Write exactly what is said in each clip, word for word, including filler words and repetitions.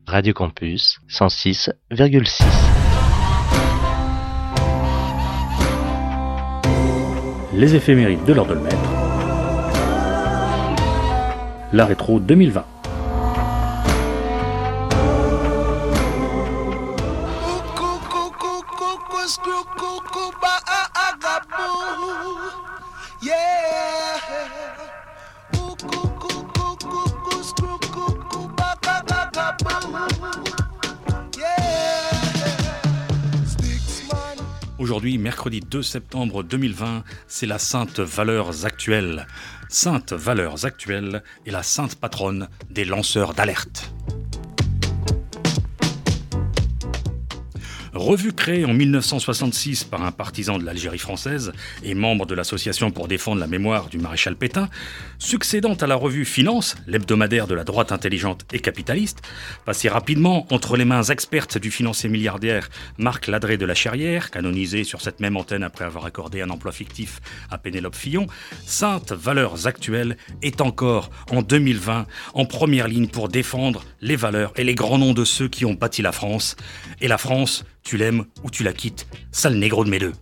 Radio Campus cent six virgule six. Les éphémérides de l'heure de le maître. La rétro deux mille vingt. Aujourd'hui, mercredi deux septembre deux mille vingt, c'est la Sainte Valeurs Actuelles. Sainte Valeurs Actuelles est la sainte patronne des lanceurs d'alerte. Revue créée en mille neuf cent soixante-six par un partisan de l'Algérie française et membre de l'association pour défendre la mémoire du maréchal Pétain, succédant à la revue Finance, l'hebdomadaire de la droite intelligente et capitaliste, passée rapidement entre les mains expertes du financier milliardaire Marc Ladré de la Cherrière, canonisé sur cette même antenne après avoir accordé un emploi fictif à Pénélope Fillon, Sainte Valeurs Actuelles est encore, en deux mille vingt, en première ligne pour défendre les valeurs et les grands noms de ceux qui ont bâti la France. Et la France, tu l'aimes ou tu la quittes, sale négro de mes deux.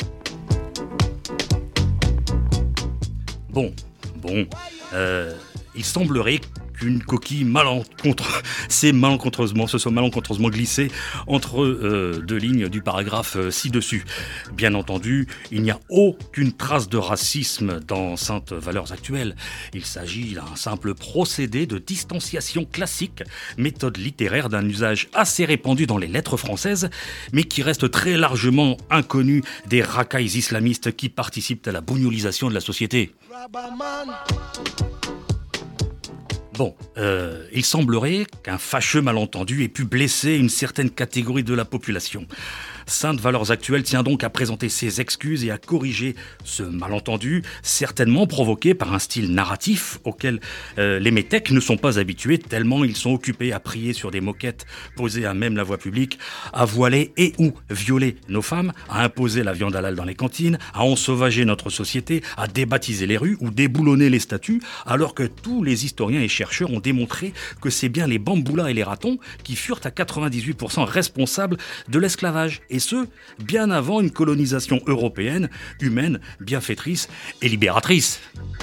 Bon, bon, euh, il semblerait qu'une coquille malencontre... c'est malencontreusement, se soit malencontreusement glissée entre euh, deux lignes du paragraphe euh, ci-dessus. Bien entendu, il n'y a aucune trace de racisme dans Sainte Valeurs Actuelles. Il s'agit d'un simple procédé de distanciation classique, méthode littéraire d'un usage assez répandu dans les lettres françaises, mais qui reste très largement inconnu des racailles islamistes qui participent à la bougnolisation de la société. Bon, euh, il semblerait qu'un fâcheux malentendu ait pu blesser une certaine catégorie de la population. Sainte Valeurs Actuelles tient donc à présenter ses excuses et à corriger ce malentendu, certainement provoqué par un style narratif auquel euh, les métèques ne sont pas habitués, tellement ils sont occupés à prier sur des moquettes posées à même la voie publique, à voiler et ou violer nos femmes, à imposer la viande halal dans les cantines, à ensauvager notre société, à débaptiser les rues ou déboulonner les statues, alors que tous les historiens et chercheurs ont démontré que c'est bien les bamboulas et les ratons qui furent à quatre-vingt-dix-huit pour cent responsables de l'esclavage. Et ce, bien avant une colonisation européenne, humaine, bienfaitrice et libératrice.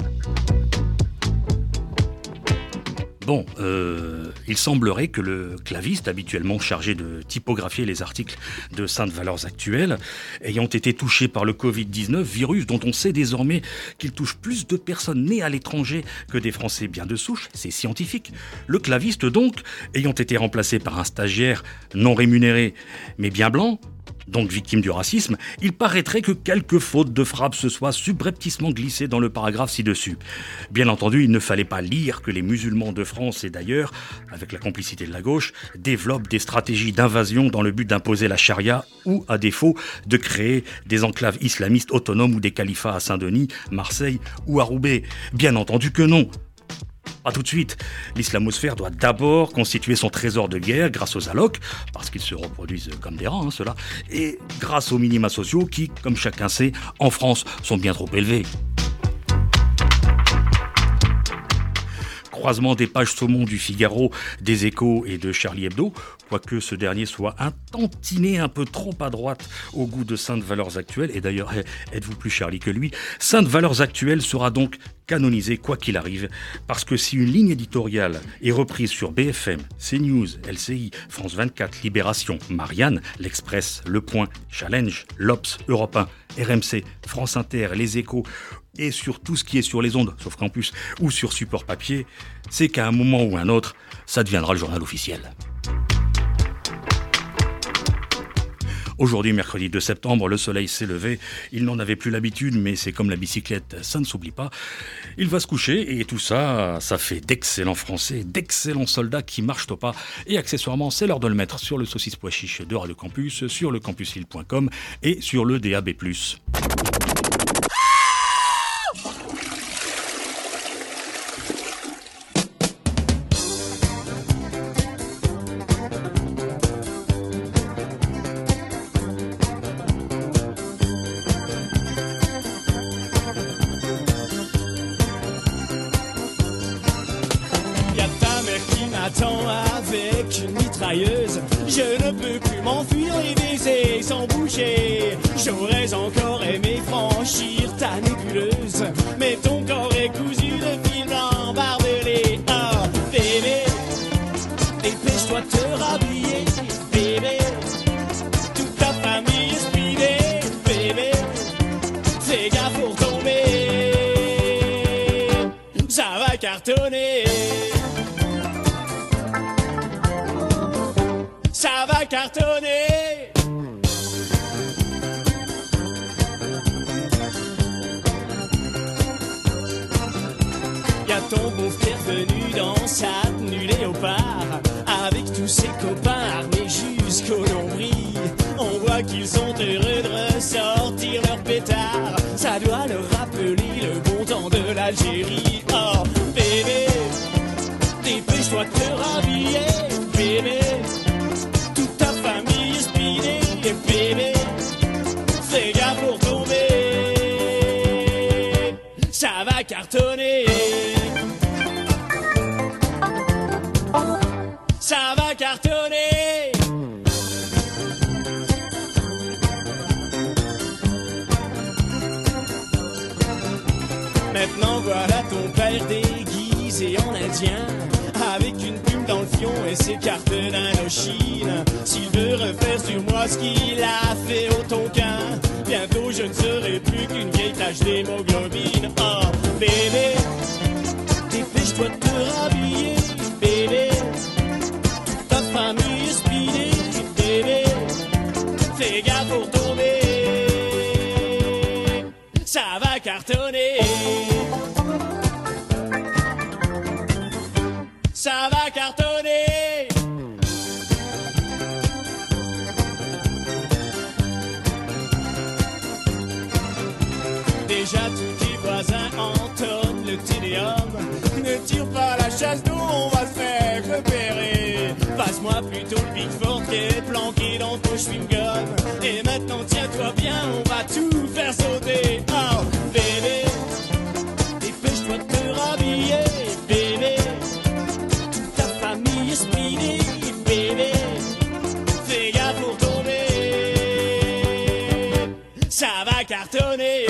Bon, euh, il semblerait que le claviste, habituellement chargé de typographier les articles de Sainte Valeurs Actuelles, ayant été touché par le covid dix-neuf, virus dont on sait désormais qu'il touche plus de personnes nées à l'étranger que des Français bien de souche, c'est scientifique. Le claviste donc, ayant été remplacé par un stagiaire non rémunéré mais bien blanc, donc victime du racisme, il paraîtrait que quelques fautes de frappe se soient subrepticement glissées dans le paragraphe ci-dessus. Bien entendu, il ne fallait pas lire que les musulmans de France et d'ailleurs, avec la complicité de la gauche, développent des stratégies d'invasion dans le but d'imposer la charia ou, à défaut, de créer des enclaves islamistes autonomes ou des califats à Saint-Denis, Marseille ou à Roubaix. Bien entendu que non. Pas tout de suite. L'islamosphère doit d'abord constituer son trésor de guerre grâce aux allocs, parce qu'ils se reproduisent comme des rats, hein, ceux-là, et grâce aux minima sociaux qui, comme chacun sait, en France, sont bien trop élevés. Croisement des pages saumon du Figaro, des Échos et de Charlie Hebdo, quoique ce dernier soit un tantinet un peu trop à droite au goût de Sainte Valeurs Actuelles, et d'ailleurs, êtes-vous plus Charlie que lui, Sainte Valeurs Actuelles sera donc canonisée quoi qu'il arrive, parce que si une ligne éditoriale est reprise sur B F M, CNews, L C I, France vingt-quatre, Libération, Marianne, L'Express, Le Point, Challenge, L'Obs, Europe un, R M C, France Inter, Les Échos, et sur tout ce qui est sur les ondes, sauf Campus, ou sur support papier, c'est qu'à un moment ou un autre, ça deviendra le journal officiel. Aujourd'hui, mercredi deux septembre, le soleil s'est levé. Il n'en avait plus l'habitude, mais c'est comme la bicyclette, ça ne s'oublie pas. Il va se coucher, et tout ça, ça fait d'excellents Français, d'excellents soldats qui marchent au pas. Et accessoirement, c'est l'heure de le mettre sur le saucisse pois chiche de Radio Campus, sur le campus lille point com et sur le D A B plus. Y'a ta mère qui m'attend avec une mitrailleuse. mitrailleuse. Je ne peux plus m'enfuir et baiser sans bouger. J'aurais encore aimé franchir ta nébuleuse, mais ton corps est cousu de fil blanc barbelé. Oh bébé, dépêche-toi de te rhabiller, bébé. Toute ta famille est speedée, bébé. Fais gaffe pour tomber, ça va cartonner. Ça va cartonner. Y'a ton beau-frère venu dans sa tenue léopard, avec tous ses copains armés jusqu'au nombril. On voit qu'ils sont heureux de ressortir leur pétard. Ça doit leur rappeler le bon temps de l'Algérie. Oh bébé, dépêche-toi de te rhabiller, bébé. Toute ta famille est speedée, bébé. Fais gaffe pour tomber, ça va cartonner. Ça va cartonner. Maintenant voilà ton père déguisé en indien, avec une plume dans le fion et ses cartes d'Indochine. S'il veut refaire sur moi ce qu'il a fait au Tonkin, bientôt je ne serai plus qu'une vieille tache d'hémoglobine. Oh bébé, dépêche-toi de te rhabiller, bébé. Toute ta famille est speedée, bébé. Fais gaffe pour tomber, ça va cartonner. Ça va cartonner. Déjà tous tes voisins entonnent le téléum. Ne tire pas la chasse d'eau, on va se faire repérer. Passe-moi plutôt le Big Four qui est planqué dans ton chewing-gum. Et maintenant tiens-toi bien, on va tout faire sauter. Oh bébé, dépêche-toi de te rhabiller, bébé. Toute ta famille est speedée, bébé. Fais gaffe pour tomber, ça va cartonner.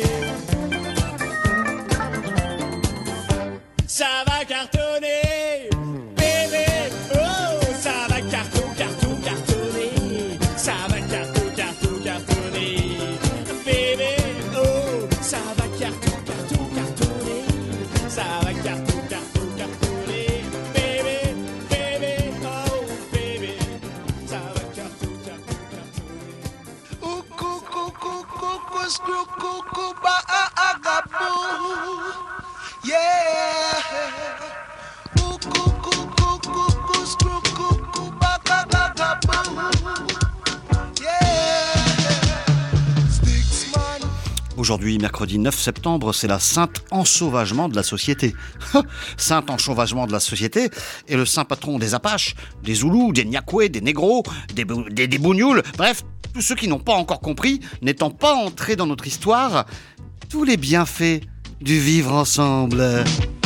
Ça va cartonner, bébé. Oh, ça va carton, carton, cartonner. Ça va carton, carton, cartonner, bébé. Oh, ça va carton, carton, cartonner. Ça va carton, carton, cartonner, bébé, bébé. Oh, bébé, ça va carton, carton, cartonner. Ooh, coo, coo, coo, coo, coo, screw, coo, coo, ba, ah, ah, ga, boo. Yeah. Ooh, coo, coo, coo, coo, coo, screw, coo, coo, ba, ga, ga, ga, boo. Yeah. Sticks, man. Aujourd'hui, mercredi neuf septembre, c'est la sainte ensauvagement de la société. Sainte ensauvagement de la société et le saint patron des Apaches, des Zoulous, des Nyakwe, des Négros, des, des, des Bougnoules, bref, tous ceux qui n'ont pas encore compris, n'étant pas entrés dans notre histoire, tous les bienfaits du vivre ensemble.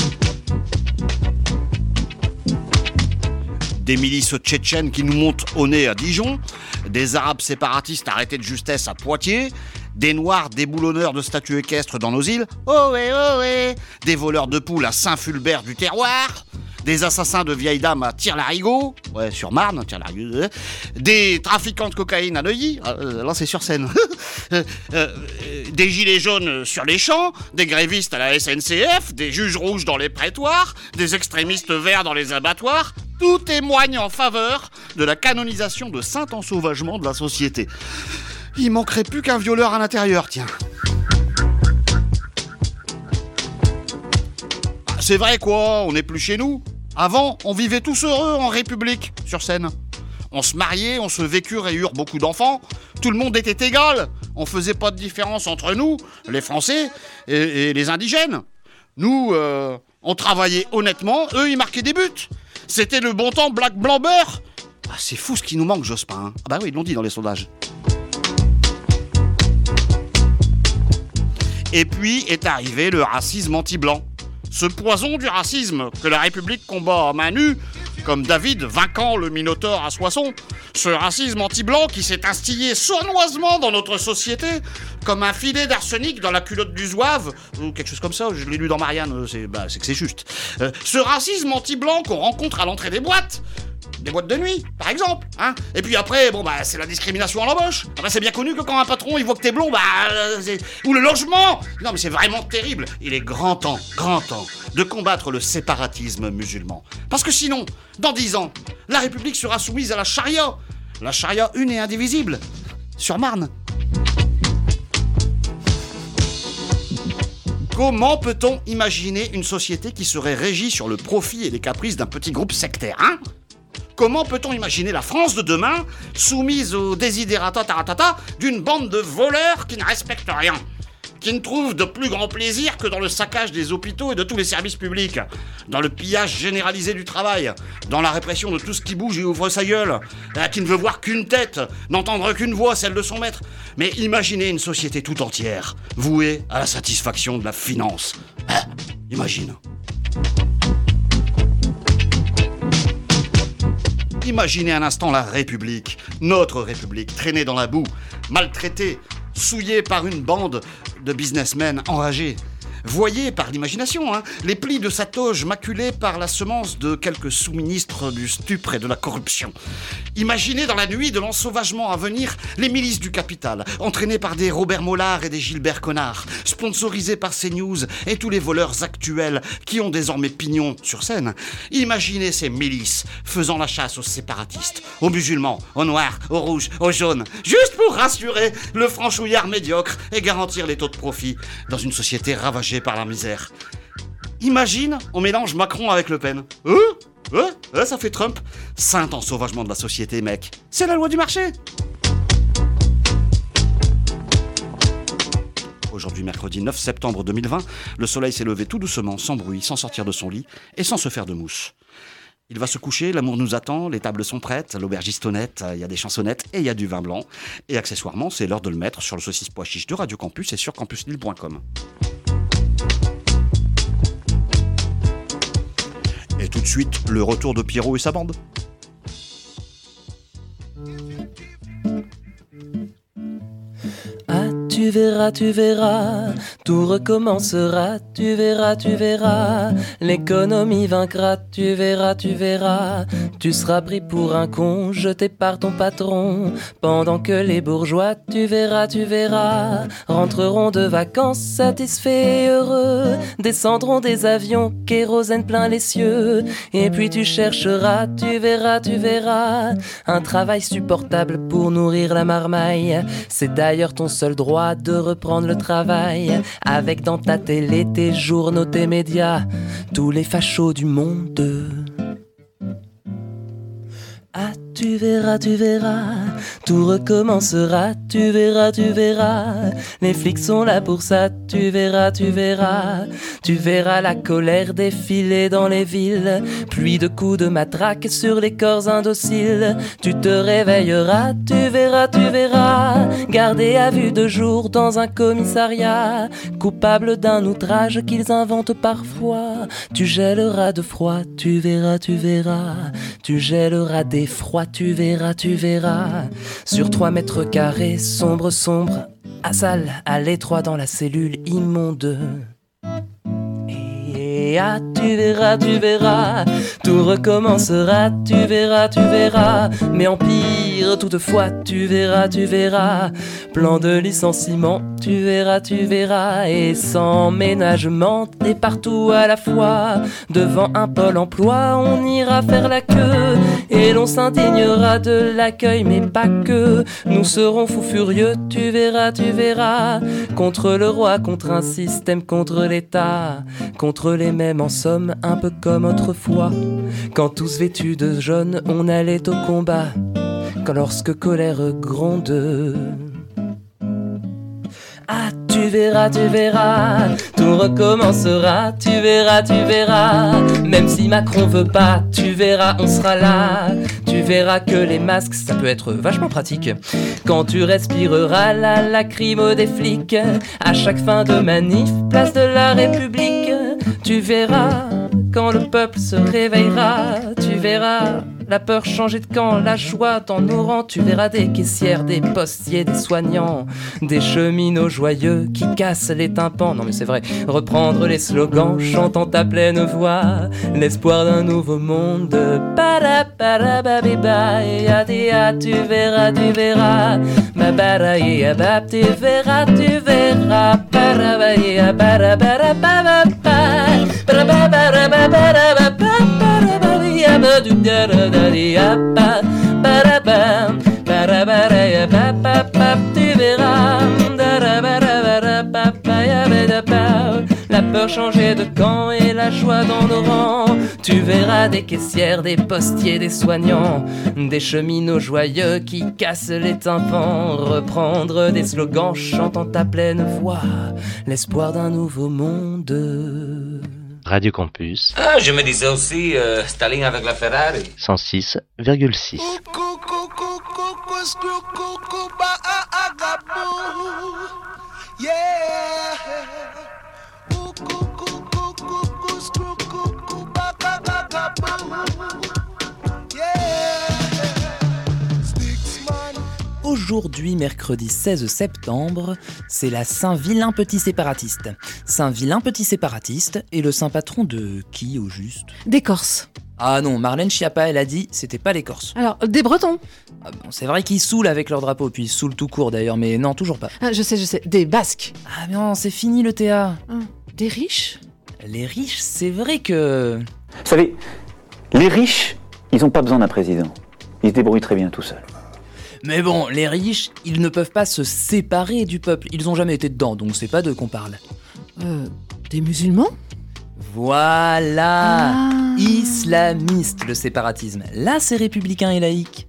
Des milices tchétchènes qui nous montent au nez à Dijon, des arabes séparatistes arrêtés de justesse à Poitiers, des noirs déboulonneurs de statues équestres dans nos îles, ohé ohé, des voleurs de poules à Saint-Fulbert du terroir, des assassins de vieilles dames à Tire-Larigot, ouais, sur Marne, Tire-Larigot, euh, des trafiquants de cocaïne à Neuilly, euh, là c'est sur Seine, euh, euh, des gilets jaunes sur les champs, des grévistes à la S N C F, des juges rouges dans les prétoires, des extrémistes verts dans les abattoirs, tout témoigne en faveur de la canonisation de saint ensauvagement de la société. Il manquerait plus qu'un violeur à l'intérieur, tiens. Ah, c'est vrai quoi, on n'est plus chez nous. Avant, on vivait tous heureux en République, sur Seine. On se mariait, on se vécure et eurent beaucoup d'enfants. Tout le monde était égal. On faisait pas de différence entre nous, les Français, et, et les indigènes. Nous, euh, on travaillait honnêtement, eux, ils marquaient des buts. C'était le bon temps black blanc beurre. Ah, c'est fou ce qui nous manque, Jospin. Hein. Ah bah oui, ils l'ont dit dans les sondages. Et puis est arrivé le racisme anti-blanc. Ce poison du racisme que la République combat à main nue comme David vainquant le Minotaure à Soissons. Ce racisme anti-blanc qui s'est instillé sournoisement dans notre société, comme un filet d'arsenic dans la culotte du zouave, ou quelque chose comme ça, je l'ai lu dans Marianne, c'est, bah, c'est que c'est juste. Euh, ce racisme anti-blanc qu'on rencontre à l'entrée des boîtes, des boîtes de nuit, par exemple, hein. Et puis après, bon bah c'est la discrimination à l'embauche. Ah bah, c'est bien connu que quand un patron il voit que t'es blond, bah euh, c'est... ou le logement. Non mais c'est vraiment terrible. Il est grand temps, grand temps de combattre le séparatisme musulman. Parce que sinon, dans dix ans, la République sera soumise à la charia, la charia une et indivisible, sur Marne. Comment peut-on imaginer une société qui serait régie sur le profit et les caprices d'un petit groupe sectaire, hein ? Comment peut-on imaginer la France de demain soumise aux desiderata taratata d'une bande de voleurs qui ne respectent rien, qui ne trouvent de plus grand plaisir que dans le saccage des hôpitaux et de tous les services publics, dans le pillage généralisé du travail, dans la répression de tout ce qui bouge et ouvre sa gueule, qui ne veut voir qu'une tête, n'entendre qu'une voix, celle de son maître. Mais imaginez une société tout entière, vouée à la satisfaction de la finance. Ah, imagine. Imaginez un instant la République, notre République, traînée dans la boue, maltraitée, souillée par une bande de businessmen enragés. Voyez par l'imagination, hein, les plis de sa toge maculés par la semence de quelques sous-ministres du stupre et de la corruption. Imaginez dans la nuit de l'ensauvagement à venir les milices du capital, entraînées par des Robert Mollard et des Gilbert Connard, sponsorisés par CNews et tous les voleurs actuels qui ont désormais pignon sur scène. Imaginez ces milices faisant la chasse aux séparatistes, aux musulmans, aux noirs, aux rouges, aux jaunes, juste pour rassurer le franchouillard médiocre et garantir les taux de profit dans une société ravagée par la misère. Imagine, on mélange Macron avec Le Pen. Euh, euh, euh, ça fait Trump. Saint ensauvagement de la société, mec. C'est la loi du marché. Aujourd'hui, mercredi neuf septembre deux mille vingt, le soleil s'est levé tout doucement, sans bruit, sans sortir de son lit et sans se faire de mousse. Il va se coucher, l'amour nous attend, les tables sont prêtes, l'aubergiste honnête, il y a des chansonnettes et il y a du vin blanc. Et accessoirement, c'est l'heure de le mettre sur le saucisse pois chiche de Radio Campus et sur campus lille point com. Et tout de suite, le retour de Pierrot et sa bande. Ah, tu verras, tu verras, tout recommencera, tu verras, tu verras, l'économie vaincra, tu verras, tu verras, tu seras pris pour un con, jeté par ton patron, pendant que les bourgeois, tu verras, tu verras, rentreront de vacances satisfaits et heureux, descendront des avions, kérosène plein les cieux, et puis tu chercheras, tu verras, tu verras, un travail supportable pour nourrir la marmaille, c'est d'ailleurs ton seul droit de reprendre le travail, avec dans ta télé, tes journaux, tes médias, tous les fachos du monde. Ah, tu verras, tu verras, tout recommencera, tu verras, tu verras, les flics sont là pour ça, tu verras, tu verras, tu verras la colère défiler dans les villes, pluie de coups de matraque sur les corps indociles, tu te réveilleras, tu verras, tu verras, gardé à vue de jour dans un commissariat, coupable d'un outrage qu'ils inventent parfois, tu gèleras de froid, tu verras, tu verras, tu gèleras d'effroi, tu verras, tu verras, sur trois mètres carrés, sombre, sombre, à sale, à l'étroit dans la cellule immonde. Et ah, tu verras, tu verras, tout recommencera, tu verras, tu verras, mais en pire, toutefois, tu verras, tu verras, plan de licenciement, tu verras, tu verras, et sans ménagement, et partout à la fois, devant un pôle emploi, on ira faire la queue, et l'on s'indignera de l'accueil, mais pas que, nous serons fous furieux, tu verras, tu verras, contre le roi, contre un système, contre l'État, contre les mêmes en somme, un peu comme autrefois, quand tous vêtus de jaune, on allait au combat, quand lorsque colère gronde. Ah, tu verras, tu verras, tout recommencera, tu verras, tu verras, même si Macron veut pas, tu verras, on sera là, tu verras que les masques, ça peut être vachement pratique, quand tu respireras la lacrymo des flics, à chaque fin de manif, place de la République, tu verras, quand le peuple se réveillera, tu verras la peur changer de camp, la joie dans nos rangs. Tu verras des caissières, des postiers, des soignants, des cheminots joyeux qui cassent les tympans. Non mais c'est vrai, reprendre les slogans, chantant à pleine voix l'espoir d'un nouveau monde. Para para babiba, ya dia, tu verras, tu verras. Babara ya bab, tu verras, tu verras. Para ba ya para para ba ba ba. Para ba para ba para ba ba para ba ya ba du da da ya ba para ba para ba ya ba ba ba, tu verras. Da da ba da ba ba ya ba da ba. La peur changer de camp et la joie dans nos rangs. Tu verras des caissières, des postiers, des soignants, des cheminots joyeux qui cassent les tympans. Reprendre des slogans chantant à pleine voix l'espoir d'un nouveau monde. Radio Campus. Ah, je me disais aussi, euh, Staline avec la Ferrari. cent six virgule six. Aujourd'hui, mercredi seize septembre, c'est la Saint-Vilain Petit Séparatiste. Saint-Vilain Petit Séparatiste est le saint patron de qui au juste ? Des Corses. Ah non, Marlène Schiappa, elle a dit, c'était pas les Corses. Alors, des Bretons. Ah bon, c'est vrai qu'ils saoulent avec leur drapeau, puis ils saoulent tout court d'ailleurs, mais non, toujours pas. Ah, je sais, je sais, des Basques. Ah non, c'est fini le théâtre. Ah, des riches. Les riches, c'est vrai que... Vous savez, les riches, ils n'ont pas besoin d'un président. Ils se débrouillent très bien tout seuls. Mais bon, les riches, ils ne peuvent pas se séparer du peuple. Ils ont jamais été dedans, donc c'est pas d'eux qu'on parle. Euh, des musulmans ? Voilà ah. Islamiste, le séparatisme. Là, c'est républicain et laïque.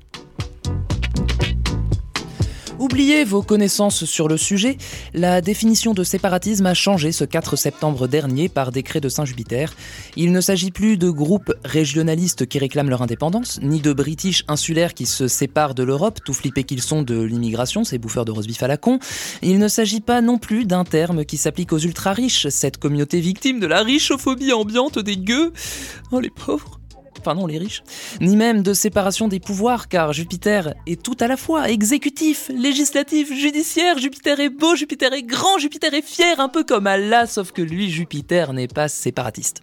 Oubliez vos connaissances sur le sujet, la définition de séparatisme a changé ce quatre septembre dernier par décret de Saint-Jupiter. Il ne s'agit plus de groupes régionalistes qui réclament leur indépendance, ni de British insulaires qui se séparent de l'Europe, tout flippés qu'ils sont de l'immigration, ces bouffeurs de roast-beef à la con. Il ne s'agit pas non plus d'un terme qui s'applique aux ultra-riches, cette communauté victime de la richophobie ambiante des gueux. Oh les pauvres. Enfin non, les riches, ni même de séparation des pouvoirs, car Jupiter est tout à la fois, exécutif, législatif, judiciaire. Jupiter est beau, Jupiter est grand, Jupiter est fier, un peu comme Allah, sauf que lui, Jupiter, n'est pas séparatiste.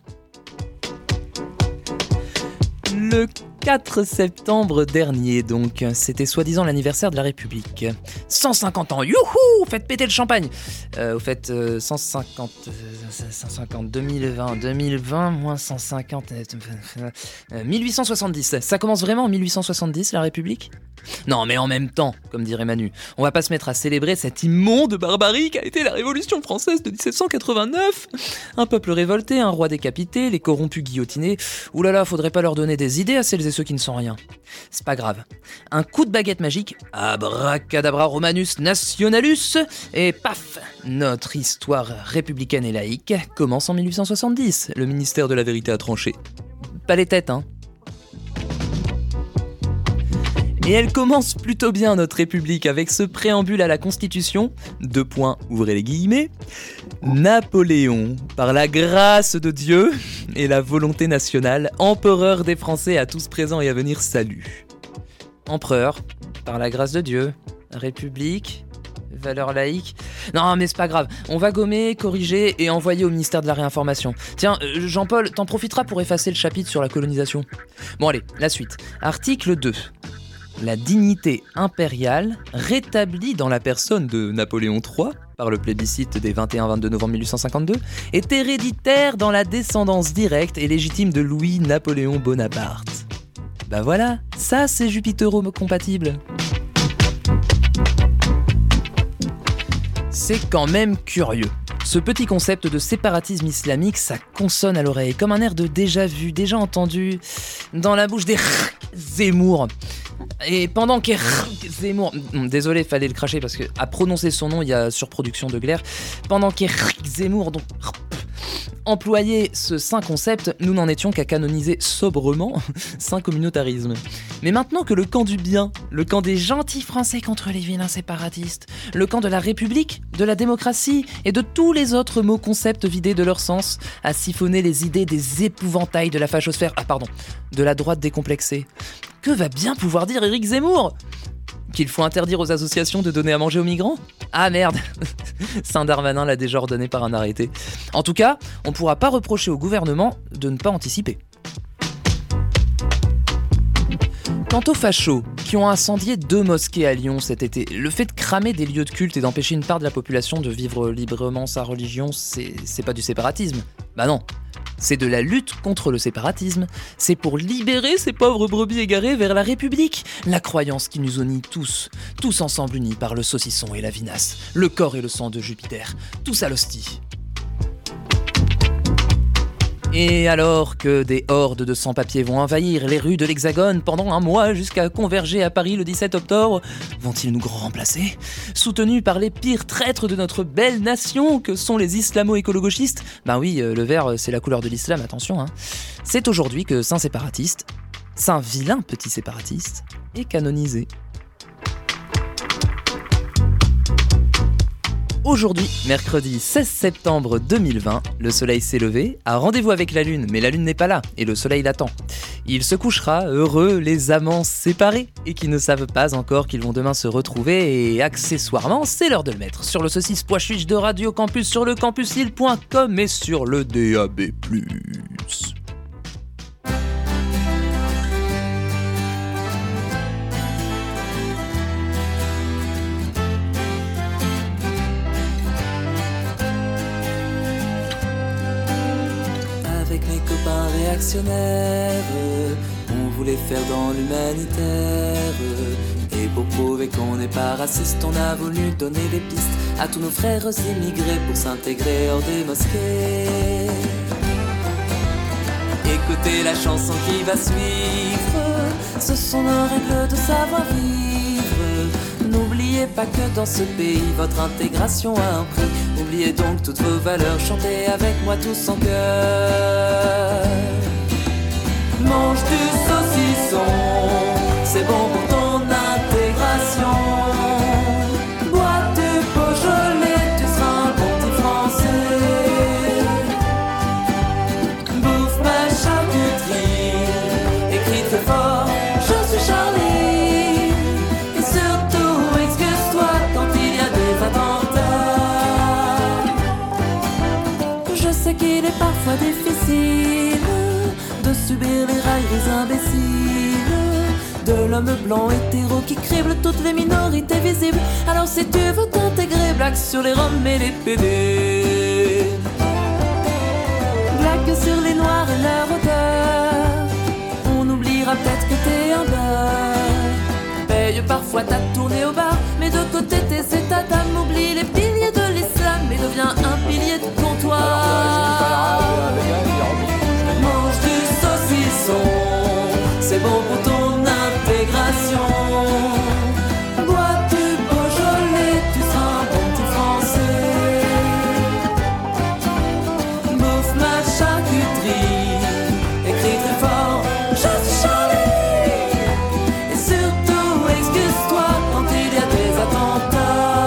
Le quatre septembre dernier, donc, c'était soi-disant l'anniversaire de la République. cent cinquante ans, youhou, faites péter le champagne. Euh, au fait, euh, cent cinquante, euh, cent cinquante, deux mille vingt, deux mille vingt, moins cent cinquante, euh, mille huit cent soixante-dix. Ça commence vraiment en mille huit cent soixante-dix, la République ? Non, mais en même temps, comme dirait Manu, on va pas se mettre à célébrer cette immonde barbarie qu'a été la Révolution française de dix-sept cent quatre-vingt-neuf. Un peuple révolté, un roi décapité, les corrompus guillotinés. Ouh là là, faudrait pas leur donner des idées à celles et ceux qui ne sont rien. C'est pas grave. Un coup de baguette magique, abracadabra romanus nationalus, et paf, notre histoire républicaine et laïque commence en mille huit cent soixante-dix. Le ministère de la Vérité a tranché. Pas les têtes, hein. Et elle commence plutôt bien, notre République, avec ce préambule à la Constitution, deux points, ouvrez les guillemets, Napoléon, par la grâce de Dieu et la volonté nationale, empereur des Français à tous présents et à venir, salut. Empereur, par la grâce de Dieu, République, valeur laïque. Non, mais c'est pas grave, on va gommer, corriger et envoyer au ministère de la Réinformation. Tiens, euh, Jean-Paul, t'en profiteras pour effacer le chapitre sur la colonisation. Bon allez, la suite. Article deux. La dignité impériale, rétablie dans la personne de Napoléon trois, par le plébiscite des vingt et un vingt-deux novembre mille huit cent cinquante-deux, est héréditaire dans la descendance directe et légitime de Louis-Napoléon Bonaparte. Bah voilà, ça c'est Jupitero-compatible. C'est quand même curieux. Ce petit concept de séparatisme islamique, ça consonne à l'oreille, comme un air de déjà vu, déjà entendu, dans la bouche des Zemmour. Et pendant que Zemmour, désolé, fallait le cracher parce que à prononcer son nom, il y a surproduction de glaire. Pendant que Zemmour donc Employer ce saint concept, nous n'en étions qu'à canoniser sobrement saint communautarisme. Mais maintenant que le camp du bien, le camp des gentils Français contre les vilains séparatistes, le camp de la République, de la démocratie et de tous les autres mots concepts vidés de leur sens, a siphonné les idées des épouvantails de la fachosphère, ah pardon, de la droite décomplexée, que va bien pouvoir dire Éric Zemmour ? Qu'il faut interdire aux associations de donner à manger aux migrants ? Ah merde, Saint Darmanin l'a déjà ordonné par un arrêté. En tout cas, on ne pourra pas reprocher au gouvernement de ne pas anticiper. Quant aux fachos, qui ont incendié deux mosquées à Lyon cet été, le fait de cramer des lieux de culte et d'empêcher une part de la population de vivre librement sa religion, c'est, c'est pas du séparatisme. Bah non, c'est de la lutte contre le séparatisme. C'est pour libérer ces pauvres brebis égarées vers la République, la croyance qui nous unit tous, tous ensemble unis par le saucisson et la vinasse, le corps et le sang de Jupiter, tous à l'hostie. Et alors que des hordes de sans-papiers vont envahir les rues de l'Hexagone pendant un mois jusqu'à converger à Paris le dix-sept octobre, vont-ils nous remplacer ? Soutenus par les pires traîtres de notre belle nation que sont les islamo-écolo-gauchistes ? Ben oui, le vert c'est la couleur de l'islam, attention hein. C'est aujourd'hui que Saint Séparatiste, Saint vilain petit séparatiste, est canonisé. Aujourd'hui, mercredi seize septembre deux mille vingt, le soleil s'est levé, a rendez-vous avec la lune, mais la lune n'est pas là, et le soleil l'attend. Il se couchera, heureux, les amants séparés, et qui ne savent pas encore qu'ils vont demain se retrouver, et accessoirement, c'est l'heure de le mettre sur le saucisse pois chiche de Radio Campus, sur le campus lille point com et sur le D A B plus. Avec mes copains réactionnaires, on voulait faire dans l'humanitaire. Et pour prouver qu'on n'est pas raciste, on a voulu donner des pistes à tous nos frères immigrés pour s'intégrer hors des mosquées. Écoutez la chanson qui va suivre, ce sont nos règles de savoir-vivre. N'oubliez pas que dans ce pays, votre intégration a un prix. Oubliez donc toutes vos valeurs, chantez avec moi tous en chœur. Mange du saucisson, c'est bon pour ton intégration. Bois du Beaujolais, tu seras un bon petit français. Bouffe ma charcuterie, écris très fort, je suis Charlie. Et surtout, excuse-toi quand il y a des attentats. Je sais qu'il est parfois difficile de subir les railleries imbéciles de l'homme blanc hétéro qui crible toutes les minorités visibles. Alors si tu veux t'intégrer, blague sur les roms et les pédés, blague sur les noirs et leur odeur. On oubliera peut-être que t'es un beurre. Paye parfois ta tournée au bar, mais de côté tes états d'âme. Oublie les piliers de l'islam et deviens un pilier de comptoir. Mange du saucisson, c'est bon pour ton intégration. Bois du Beaujolais, tu seras un bon petit français. Bouffe ma charcuterie, écris très fort, je suis Charlie. Et surtout, excuse-toi quand il y a des attentats.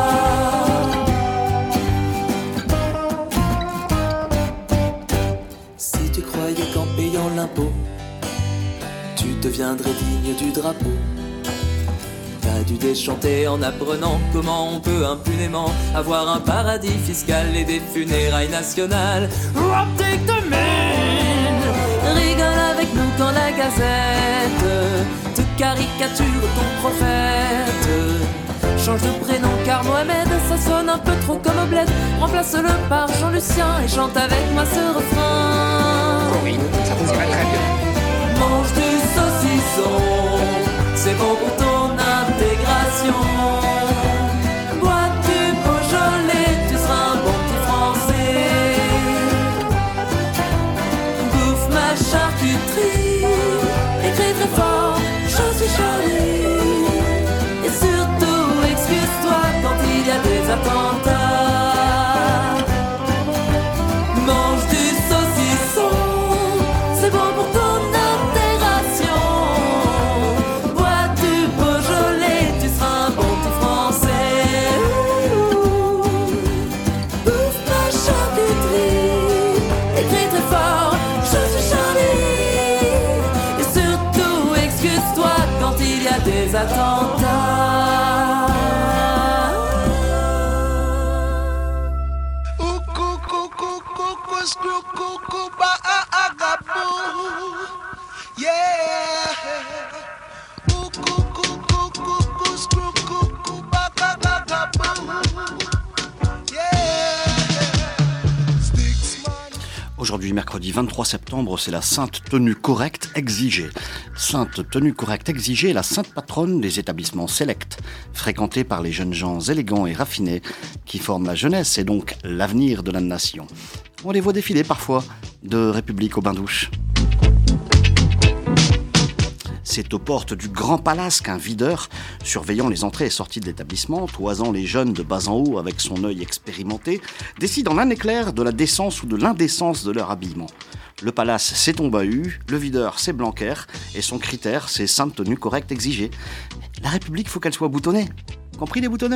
Si tu croyais qu'en payant l'impôt tu deviendrais digne du drapeau, t'as dû déchanter en apprenant comment on peut impunément avoir un paradis fiscal et des funérailles nationales. Rob take the man, rigole avec nous quand la Gazette te caricature ton prophète. Change de prénom car Mohamed ça sonne un peu trop comme au bled. Remplace-le par Jean-Lucien et chante avec moi ce refrain. Oh oui, ça vous irait très bien. Mange du saucisson, c'est bon pour ton intégration. Bois du Beaujolais, tu seras un bon petit français. Bouffe ma charcuterie, écris très fort, je suis Charlie. Et surtout, excuse-toi quand il y a des attentats. Mange du saucisson, l'attentat. Aujourd'hui, mercredi vingt-trois septembre, c'est la sainte tenue correcte exigée. Sainte tenue correcte exigée est la sainte patronne des établissements sélects, fréquentés par les jeunes gens élégants et raffinés qui forment la jeunesse et donc l'avenir de la nation. On les voit défiler parfois de République au bain-douche. C'est aux portes du Grand Palace qu'un videur, surveillant les entrées et sorties de l'établissement, toisant les jeunes de bas en haut avec son œil expérimenté, décide en un éclair de la décence ou de l'indécence de leur habillement. Le Palace, c'est ton bahut, le videur, c'est Blanquer, et son critère, c'est sainte tenue correcte exigée. La République, faut qu'elle soit boutonnée. Compris les boutonneux ?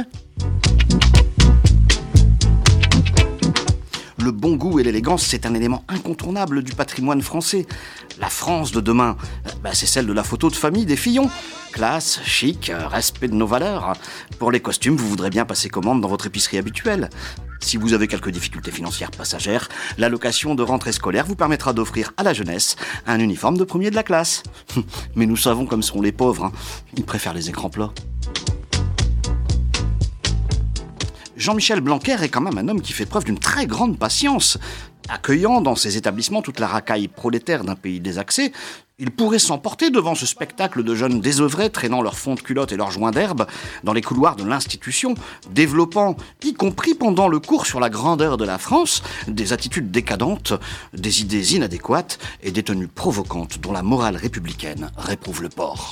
Le bon goût et l'élégance, c'est un élément incontournable du patrimoine français. La France de demain, bah, c'est celle de la photo de famille des Fillon. Classe, chic, respect de nos valeurs. Pour les costumes, vous voudrez bien passer commande dans votre épicerie habituelle. Si vous avez quelques difficultés financières passagères, l'allocation de rentrée scolaire vous permettra d'offrir à la jeunesse un uniforme de premier de la classe. Mais nous savons comme sont les pauvres, hein. Ils préfèrent les écrans plats. Jean-Michel Blanquer est quand même un homme qui fait preuve d'une très grande patience. Accueillant dans ses établissements toute la racaille prolétaire d'un pays désaxé, il pourrait s'emporter devant ce spectacle de jeunes désœuvrés traînant leurs fonds de culottes et leurs joints d'herbe dans les couloirs de l'institution, développant, y compris pendant le cours sur la grandeur de la France, des attitudes décadentes, des idées inadéquates et des tenues provocantes dont la morale républicaine réprouve le port.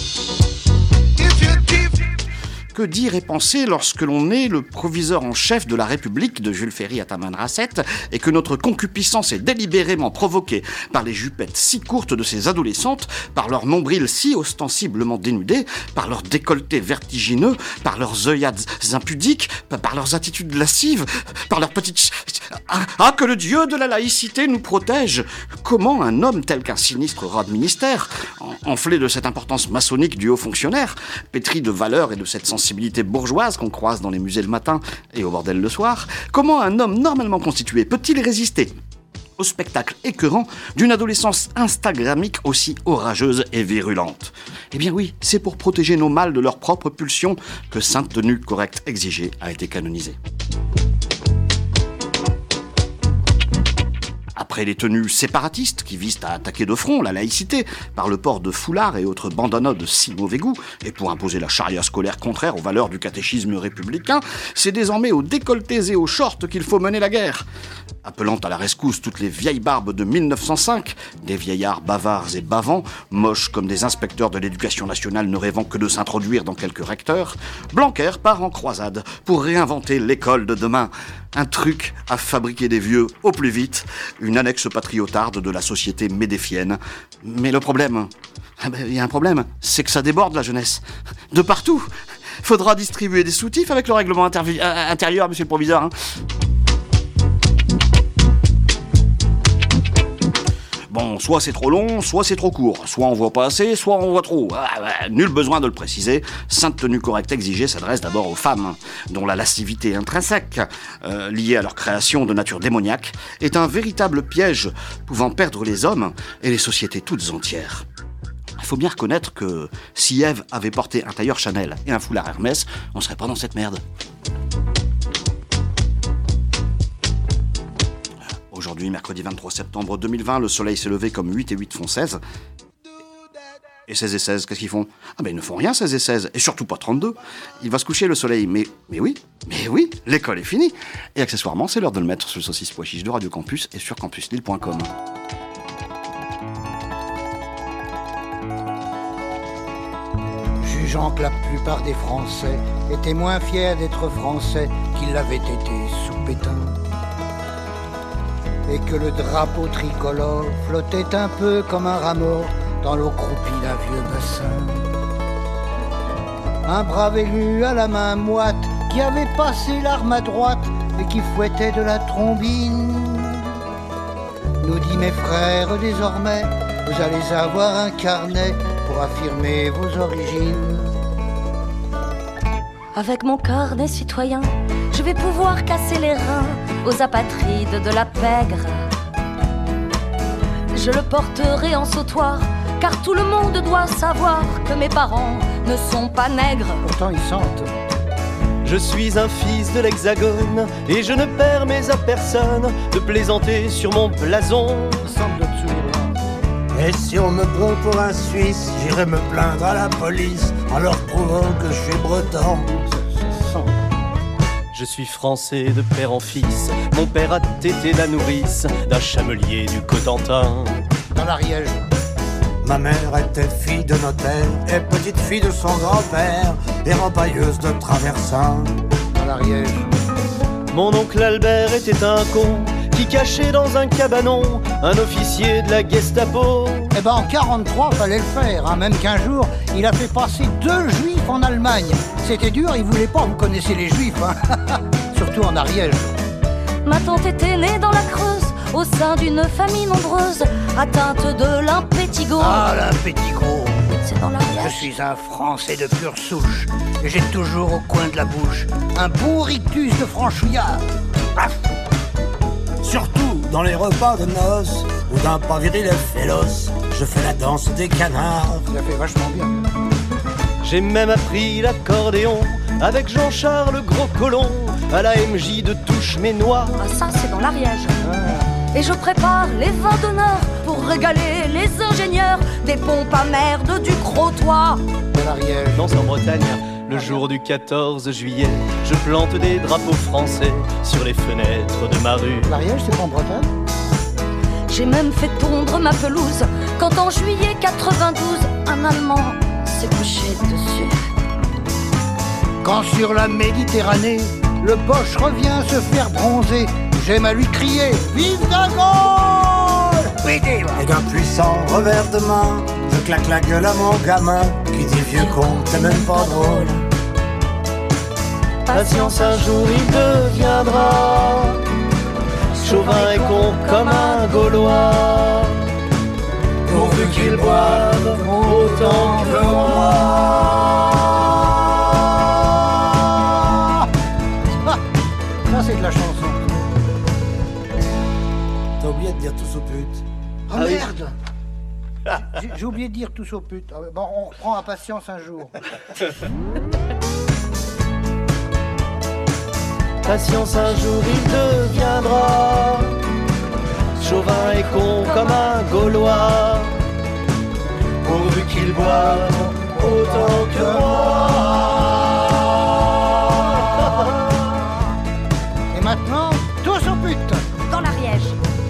Que dire et penser lorsque l'on est le proviseur en chef de la République de Jules Ferry à Tamanrasset et que notre concupiscence est délibérément provoquée par les jupettes si courtes de ces adolescentes, par leurs nombrils si ostensiblement dénudés, par leurs décolletés vertigineux, par leurs œillades impudiques, par leurs attitudes lascives, par leurs petites... Ah, ah, que le dieu de la laïcité nous protège! Comment un homme tel qu'un sinistre rat de ministère, enflé de cette importance maçonnique du haut fonctionnaire, pétri de valeurs et de cette sensibilité bourgeoise qu'on croise dans les musées le matin et au bordel le soir, comment un homme normalement constitué peut-il résister au spectacle écœurant d'une adolescence instagrammique aussi orageuse et virulente? Eh bien oui, c'est pour protéger nos mâles de leur propre pulsion que sainte tenue correcte exigée a été canonisée. Après les tenues séparatistes qui visent à attaquer de front la laïcité par le port de foulards et autres bandanas de si mauvais goût et pour imposer la charia scolaire contraire aux valeurs du catéchisme républicain, c'est désormais aux décolletés et aux shorts qu'il faut mener la guerre. Appelant à la rescousse toutes les vieilles barbes de mille neuf cent cinq, des vieillards bavards et bavants, moches comme des inspecteurs de l'éducation nationale ne rêvant que de s'introduire dans quelques recteurs, Blanquer part en croisade pour réinventer l'école de demain. Un truc à fabriquer des vieux au plus vite, une annexe patriotarde de la société médéfienne. Mais le problème, il ah ben, y a un problème, c'est que ça déborde la jeunesse. De partout. Faudra distribuer des soutifs avec le règlement intervi- euh, intérieur, monsieur le proviseur. Hein. Bon, soit c'est trop long, soit c'est trop court. Soit on voit pas assez, soit on voit trop. Ah, bah, nul besoin de le préciser. Sainte tenue correcte exigée s'adresse d'abord aux femmes, dont la lascivité intrinsèque, euh, liée à leur création de nature démoniaque, est un véritable piège pouvant perdre les hommes et les sociétés toutes entières. Il faut bien reconnaître que si Ève avait porté un tailleur Chanel et un foulard Hermès, on serait pas dans cette merde. Aujourd'hui, mercredi vingt-trois septembre deux mille vingt, le soleil s'est levé comme huit et huit font seize. Et seize et seize, qu'est-ce qu'ils font? Ah ben ils ne font rien, seize et seize, et surtout pas trente-deux. Il va se coucher le soleil, mais, mais oui, mais oui, l'école est finie. Et accessoirement, c'est l'heure de le mettre sur le saucisse pois chiche de Radio Campus et sur campus lille point com. Jugeant que la plupart des Français étaient moins fiers d'être Français qu'ils l'avaient été sous Pétain, et que le drapeau tricolore flottait un peu comme un rameau dans l'eau croupie d'un vieux bassin. Un brave élu à la main moite qui avait passé l'arme à droite et qui fouettait de la trombine nous dit: mes frères, désormais vous allez avoir un carnet pour affirmer vos origines. Avec mon carnet citoyen, je vais pouvoir casser les reins aux apatrides de la pègre. Je le porterai en sautoir, car tout le monde doit savoir que mes parents ne sont pas nègres. Pourtant ils sentent. Je suis un fils de l'Hexagone et je ne permets à personne de plaisanter sur mon blason. Et si on me prend pour un Suisse, j'irai me plaindre à la police en leur prouvant que je suis breton. Je suis français de père en fils, mon père a tété la nourrice d'un chamelier du Cotentin. Dans l'Ariège. Ma mère était fille de notaire et petite fille de son grand-père et rempailleuse de traversin. Dans l'Ariège. Mon oncle Albert était un con qui cachait dans un cabanon un officier de la Gestapo. Eh ben en quarante-trois, fallait le faire, hein. Même qu'un jour, il a fait passer deux juifs en Allemagne. C'était dur, il voulait pas, vous connaissez les juifs, hein. Surtout en Ariège. Ma tante était née dans la Creuse, au sein d'une famille nombreuse, atteinte de l'impétigo. Ah, l'impétigo. C'est dans l'Ariège. Je suis un Français de pure souche, et j'ai toujours au coin de la bouche un bon rictus de franchouillard. Ah. Surtout dans les repas de noces, où d'un pas viril et féroce, je fais la danse des canards. Ça fait vachement bien. J'ai même appris l'accordéon avec Jean-Charles Gros Colomb à la M J de Touche mes noix. Ah ça c'est dans l'Ariège. Ah. Et je prépare les vins d'honneur pour régaler les ingénieurs des pompes à merde du Crotoy. Dans l'Ariège. Non, c'est en Bretagne. Le jour du quatorze juillet, je plante des drapeaux français sur les fenêtres de ma rue. L'Ariège, c'est pas en Bretagne? J'ai même fait tondre ma pelouse quand en juillet quatre-vingt-douze, un Allemand s'est couché dessus. Quand sur la Méditerranée, le Boche revient se faire bronzer, j'aime à lui crier « Vive la Gaule !» Et d'un puissant revers de main, je claque la gueule à mon gamin qui dit vieux con, t'es même pas drôle. Patience, un jour il deviendra chauvin et con comme un Gaulois, pourvu qu'il boive autant que moi. Ça c'est de la chanson. T'as oublié de dire tous aux putes. Oh ah, merde oui. J'ai, j'ai oublié de dire tous aux putes. Bon, on reprend à patience un jour. Patience, un jour il deviendra chauvin et con comme un Gaulois, pourvu qu'il boive autant que moi. Et maintenant, tous aux putes. Dans l'Ariège.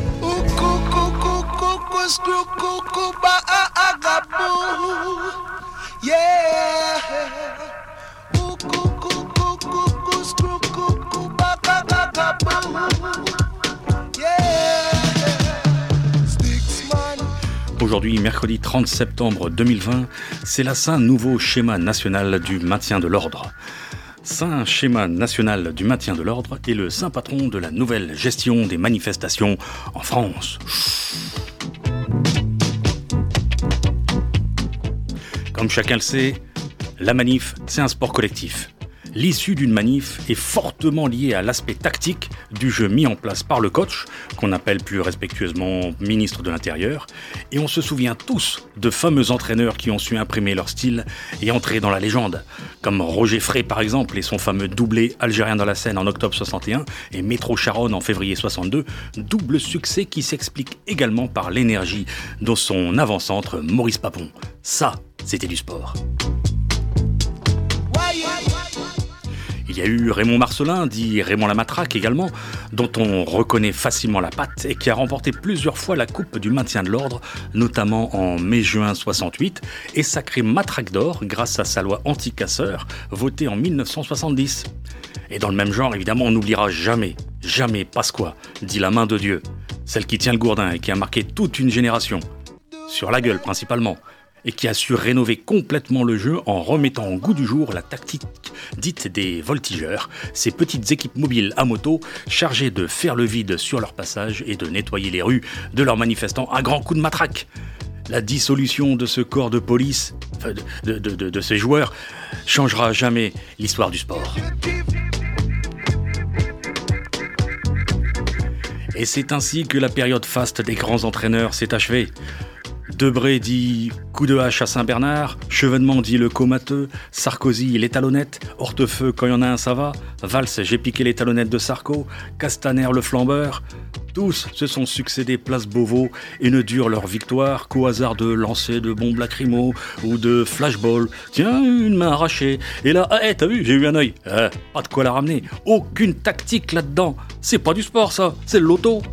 Aujourd'hui, mercredi trente septembre deux mille vingt, c'est la Saint nouveau schéma national du maintien de l'ordre. Saint schéma national du maintien de l'ordre est le saint patron de la nouvelle gestion des manifestations en France. Comme chacun le sait, la manif, c'est un sport collectif. L'issue d'une manif est fortement liée à l'aspect tactique du jeu mis en place par le coach, qu'on appelle plus respectueusement ministre de l'Intérieur, et on se souvient tous de fameux entraîneurs qui ont su imprimer leur style et entrer dans la légende, comme Roger Frey par exemple et son fameux doublé Algérien dans la Seine en octobre soixante et un et Métro Charonne en février soixante-deux, double succès qui s'explique également par l'énergie de son avant-centre Maurice Papon. Ça, c'était du sport. Il y a eu Raymond Marcelin, dit Raymond la Matraque également, dont on reconnaît facilement la patte et qui a remporté plusieurs fois la Coupe du maintien de l'ordre, notamment en mai-juin soixante-huit, et sacré Matraque d'or grâce à sa loi anti-casseurs, votée en mille neuf cent soixante-dix. Et dans le même genre, évidemment, on n'oubliera jamais, jamais Pasqua, dit la main de Dieu, celle qui tient le gourdin et qui a marqué toute une génération, sur la gueule principalement, et qui a su rénover complètement le jeu en remettant au goût du jour la tactique dite des voltigeurs, ces petites équipes mobiles à moto chargées de faire le vide sur leur passage et de nettoyer les rues de leurs manifestants à grands coups de matraque. La dissolution de ce corps de police, enfin de, de, de, de ces joueurs, changera jamais l'histoire du sport. Et c'est ainsi que la période faste des grands entraîneurs s'est achevée. Debré dit coup de hache à Saint-Bernard, Chevènement dit le comateux, Sarkozy les talonnettes, Hortefeux quand il y en a un ça va, Valls j'ai piqué les talonnettes de Sarko, Castaner le flambeur. Tous se sont succédés place Beauvau et ne durent leur victoire qu'au hasard de lancers de bombes lacrymo ou de flashball. Tiens, une main arrachée. Et là, ah, hey, t'as vu, j'ai eu un œil. Eh, pas de quoi la ramener. Aucune tactique là-dedans. C'est pas du sport ça, c'est le loto.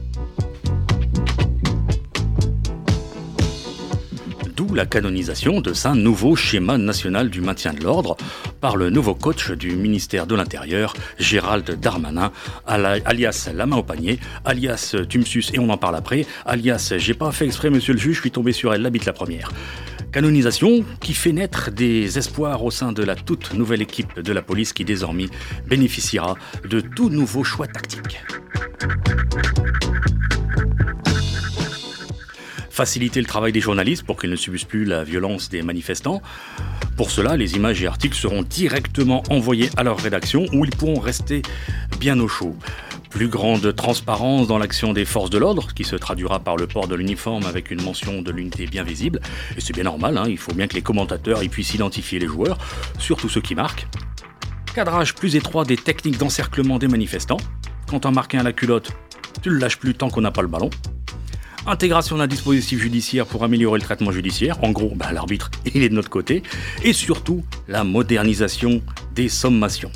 D'où la canonisation de ce nouveau schéma national du maintien de l'ordre par le nouveau coach du ministère de l'Intérieur, Gérald Darmanin, alias la main au panier, alias tu me suces et on en parle après, alias j'ai pas fait exprès monsieur le juge, je suis tombé sur elle, la bite la première. Canonisation qui fait naître des espoirs au sein de la toute nouvelle équipe de la police qui désormais bénéficiera de tout nouveaux choix tactiques. Faciliter le travail des journalistes pour qu'ils ne subissent plus la violence des manifestants. Pour cela, les images et articles seront directement envoyés à leur rédaction où ils pourront rester bien au chaud. Plus grande transparence dans l'action des forces de l'ordre, qui se traduira par le port de l'uniforme avec une mention de l'unité bien visible. Et c'est bien normal, hein, il faut bien que les commentateurs y puissent identifier les joueurs, surtout ceux qui marquent. Cadrage plus étroit des techniques d'encerclement des manifestants. Quand t'as marqué un à la culotte, tu le lâches plus tant qu'on n'a pas le ballon. Intégration d'un dispositif judiciaire pour améliorer le traitement judiciaire. En gros, bah, l'arbitre, il est de notre côté. Et surtout, la modernisation des sommations.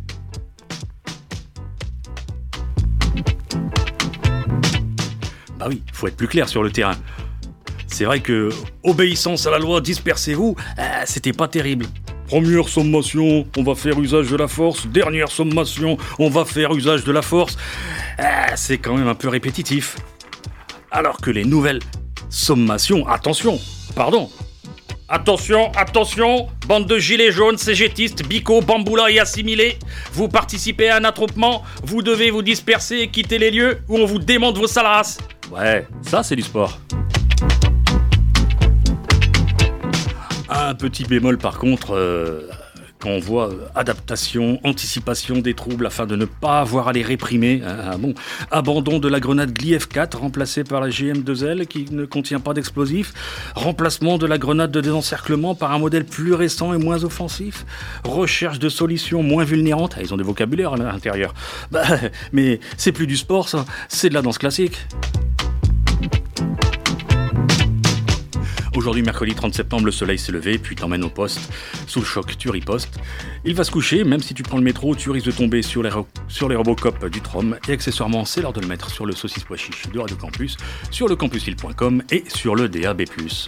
Bah oui, il faut être plus clair sur le terrain. C'est vrai que obéissance à la loi, dispersez-vous, euh, c'était pas terrible. Première sommation, on va faire usage de la force. Dernière sommation, on va faire usage de la force. Euh, c'est quand même un peu répétitif. Alors que les nouvelles sommations, attention, pardon, attention, attention, bande de gilets jaunes, cégétistes, bico, bamboula et assimilés, vous participez à un attroupement, vous devez vous disperser et quitter les lieux où on vous démonte vos sales races. Ouais, ça c'est du sport. Un petit bémol par contre, euh, quand on voit euh, adaptation, anticipation des troubles afin de ne pas avoir à les réprimer. Hein, bon, abandon de la grenade Gli F quatre remplacée par la G M deux L qui ne contient pas d'explosifs. Remplacement de la grenade de désencerclement par un modèle plus récent et moins offensif. Recherche de solutions moins vulnérantes. Ah, ils ont des vocabulaires à l'intérieur. Bah, mais c'est plus du sport ça, c'est de la danse classique. Aujourd'hui, mercredi trente septembre, le soleil s'est levé, puis t'emmène au poste. Sous le choc, tu ripostes. Il va se coucher, même si tu prends le métro, tu risques de tomber sur les, ro- sur les Robocop du Trom. Et accessoirement, c'est l'heure de le mettre sur le saucisse pois chiche de Radio Campus, sur le campus lille point com et sur le D A B plus.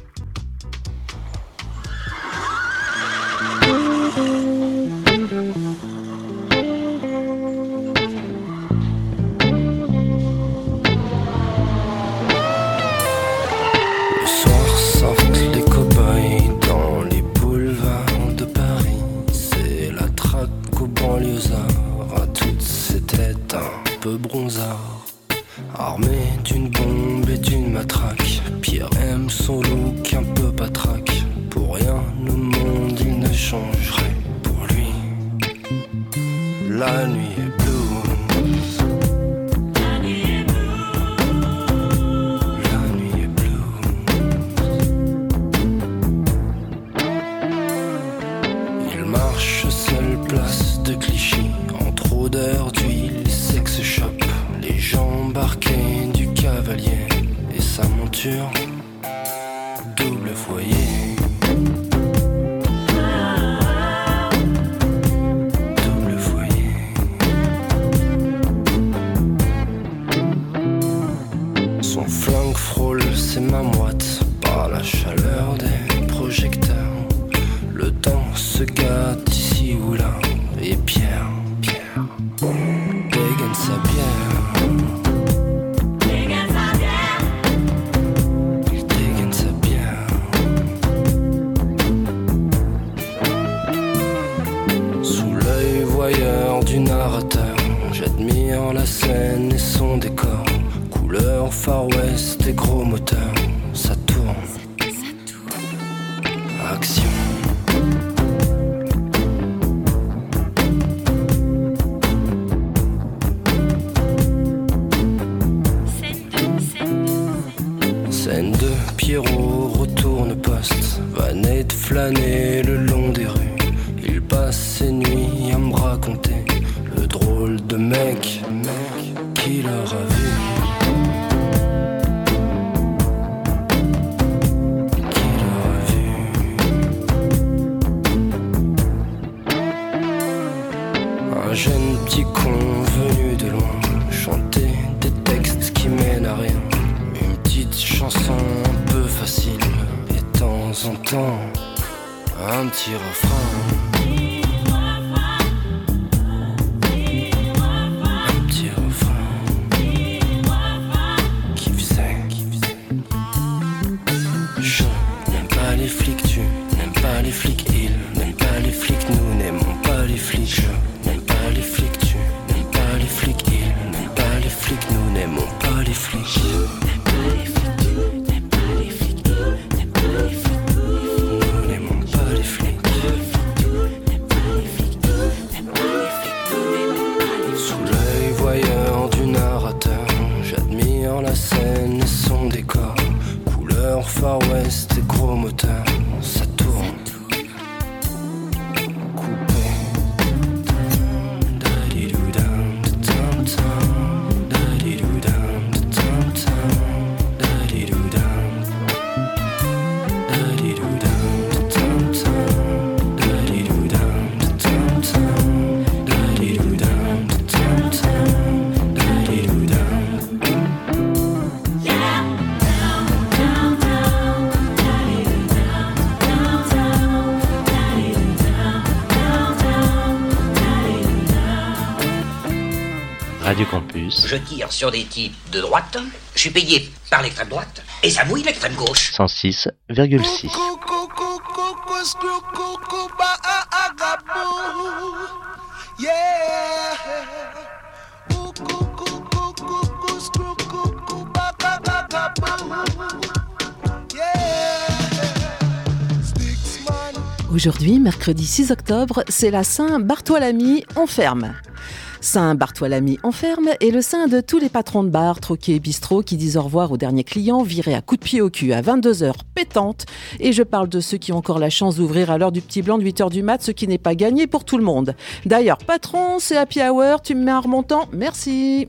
Bronzard, armé d'une bombe et d'une matraque. Pierre aime son look un peu patraque. Pour rien au monde il ne changerait pour lui. La nuit est blues. La nuit est blues. La nuit est blues. Il marche seul place de Clichy, entre odeurs d'huile. Les gens embarqués du cavalier et sa monture, double foyer. Double foyer. Son flingue frôle ses mains moites par la chaleur des projecteurs. Le temps se gâte ici ou là, et Pierre, Pierre dégaine sa bière. Dégaine sa bière. Il dégaine sa bière. Sous l'œil voyeur du narrateur, j'admire la scène et son décor. Couleur Far West et gros moteur, ça tourne. action. Scène de Pierrot retourne poste, vanette flâner le long des rues. Il passe ses nuits à me raconter le drôle de mec, mec qu'il aura vu. Qu'il aura vu. Un jeune petit con venu de loin, chanter des textes qui mènent à rien. Une petite chanson un peu facile, et de temps en temps, un petit refrain. Un petit refrain qui faisait, qui faisait. Je n'aime pas les flics, tu n'aimes pas les flics, ils n'aiment pas les flics, nous n'aimons pas les flics. Je n'aime pas les flics, tu n'aimes pas les flics, ils n'aiment pas les flics, nous n'aimons pas les flics. La scène et son décor, couleur Far West et gros moteur, ça tourne. Coupé. Da-di-dou-dam, da-tam-tam, da-di-dou-dam, da-tam-tam, da-di-dou-dam, da-di-dou-dam, da-tam-tam, da-di-dou-dam, da-tam-tam, da-di-dou-dam, da-tam-tam, da-di-dou-dam. Radio Campus. Je tire sur des types de droite, je suis payé par l'extrême droite, et ça mouille l'extrême gauche. cent six virgule six. Aujourd'hui, mercredi six octobre, c'est la Saint-Bartholomew en ferme. Saint-Bartholomew en ferme est le saint de tous les patrons de bar, troquets et bistrots qui disent au revoir aux derniers clients virés à coups de pied au cul à vingt-deux heures pétantes. Et je parle de ceux qui ont encore la chance d'ouvrir à l'heure du petit blanc de huit heures du mat, ce qui n'est pas gagné pour tout le monde. D'ailleurs, patron, c'est happy hour, tu me mets un remontant, merci.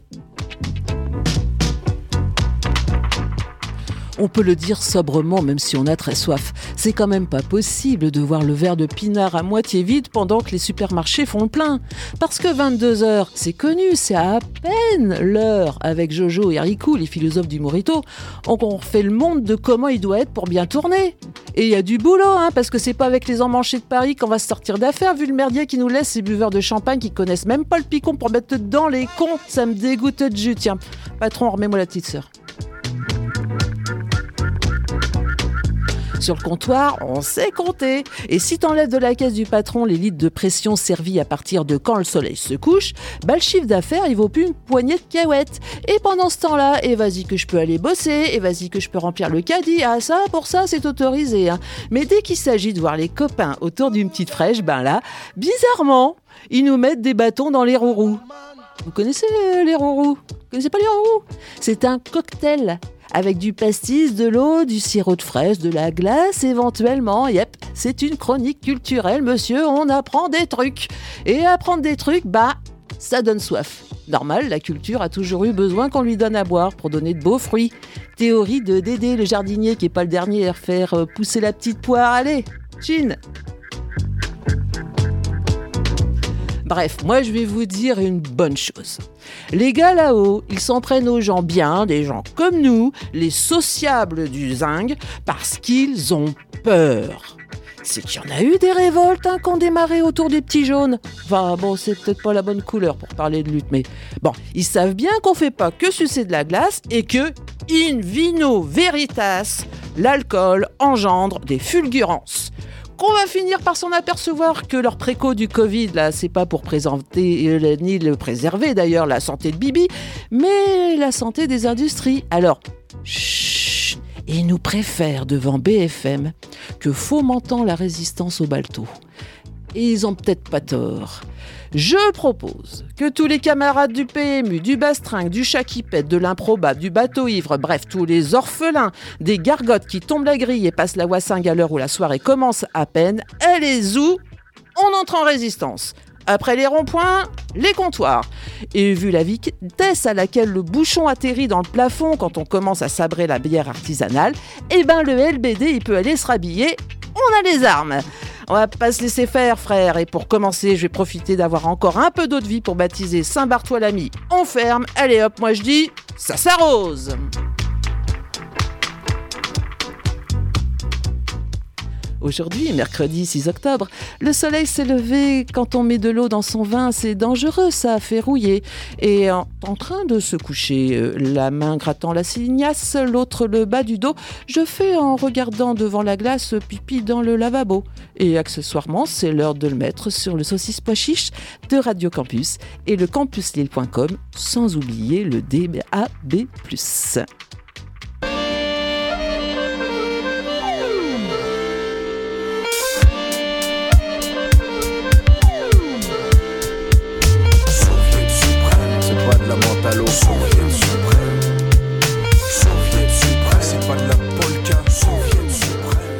On peut le dire sobrement, même si on a très soif. C'est quand même pas possible de voir le verre de pinard à moitié vide pendant que les supermarchés font le plein. Parce que vingt-deux heures, c'est connu, c'est à peine l'heure. Avec Jojo et Haricou, les philosophes du Morito, on refait le monde de comment il doit être pour bien tourner. Et il y a du boulot, hein, parce que c'est pas avec les emmanchés de Paris qu'on va se sortir d'affaire, vu le merdier qui nous laisse ces buveurs de champagne qui connaissent même pas le picon pour mettre dedans, les cons. Ça me dégoûte de jus, tiens. Patron, remets-moi la petite sœur. Sur le comptoir, on sait compter. Et si t'enlèves de la caisse du patron les litres de pression servis à partir de quand le soleil se couche, bah le chiffre d'affaires, il vaut plus une poignée de cacahuètes. Et pendant ce temps-là, et vas-y que je peux aller bosser, et vas-y que je peux remplir le caddie. Ah ça, pour ça, c'est autorisé. Hein. Mais dès qu'il s'agit de voir les copains autour d'une petite fraîche, ben là, bizarrement, ils nous mettent des bâtons dans les rourous. Vous connaissez les rourous ? Vous connaissez pas les rourous ? C'est un cocktail avec du pastis, de l'eau, du sirop de fraise, de la glace éventuellement. Yep, c'est une chronique culturelle, monsieur, on apprend des trucs. Et apprendre des trucs, bah, ça donne soif. Normal, la culture a toujours eu besoin qu'on lui donne à boire pour donner de beaux fruits. Théorie de Dédé, le jardinier, qui est pas le dernier à faire pousser la petite poire. Allez, chin. Bref, moi je vais vous dire une bonne chose. Les gars là-haut, ils s'en prennent aux gens bien, des gens comme nous, les sociables du zinc, parce qu'ils ont peur. C'est qu'il y en a eu des révoltes hein, qui ont démarré autour des petits jaunes. Enfin bon, c'est peut-être pas la bonne couleur pour parler de lutte, mais bon, ils savent bien qu'on fait pas que sucer de la glace et que, in vino veritas, l'alcool engendre des fulgurances. Qu'on va finir par s'en apercevoir que leur préco du Covid, là, c'est pas pour présenter, euh, ni le préserver d'ailleurs, la santé de Bibi, mais la santé des industries. Alors, chut, et nous préfèrent devant B F M que fomentant la résistance au balto. Et ils ont peut-être pas tort. Je propose que tous les camarades du P M U, du Bastringue, du chat qui pète, de l'improbable, du bateau ivre, bref, tous les orphelins, des gargotes qui tombent la grille et passent la wassingue à l'heure où la soirée commence à peine, allez où on entre en résistance. Après les ronds-points, les comptoirs. Et vu la vitesse à laquelle le bouchon atterrit dans le plafond quand on commence à sabrer la bière artisanale, eh ben le L B D il peut aller se rhabiller, on a les armes. On va pas se laisser faire, frère. Et pour commencer, je vais profiter d'avoir encore un peu d'eau de vie pour baptiser Saint-Bartholomew. On ferme. Allez hop, moi je dis, ça s'arrose. Aujourd'hui, mercredi six octobre, le soleil s'est levé. Quand on met de l'eau dans son vin, c'est dangereux, ça fait rouiller. Et en, en train de se coucher, euh, la main grattant la signasse, l'autre le bas du dos, je fais en regardant devant la glace pipi dans le lavabo. Et accessoirement, c'est l'heure de le mettre sur le saucisse pois chiche de Radio Campus et le campus lille point com, sans oublier le D A B plus. La menthe à l'eau, Soviet suprême. Soviet suprême. C'est pas de la polka, Soviet suprême.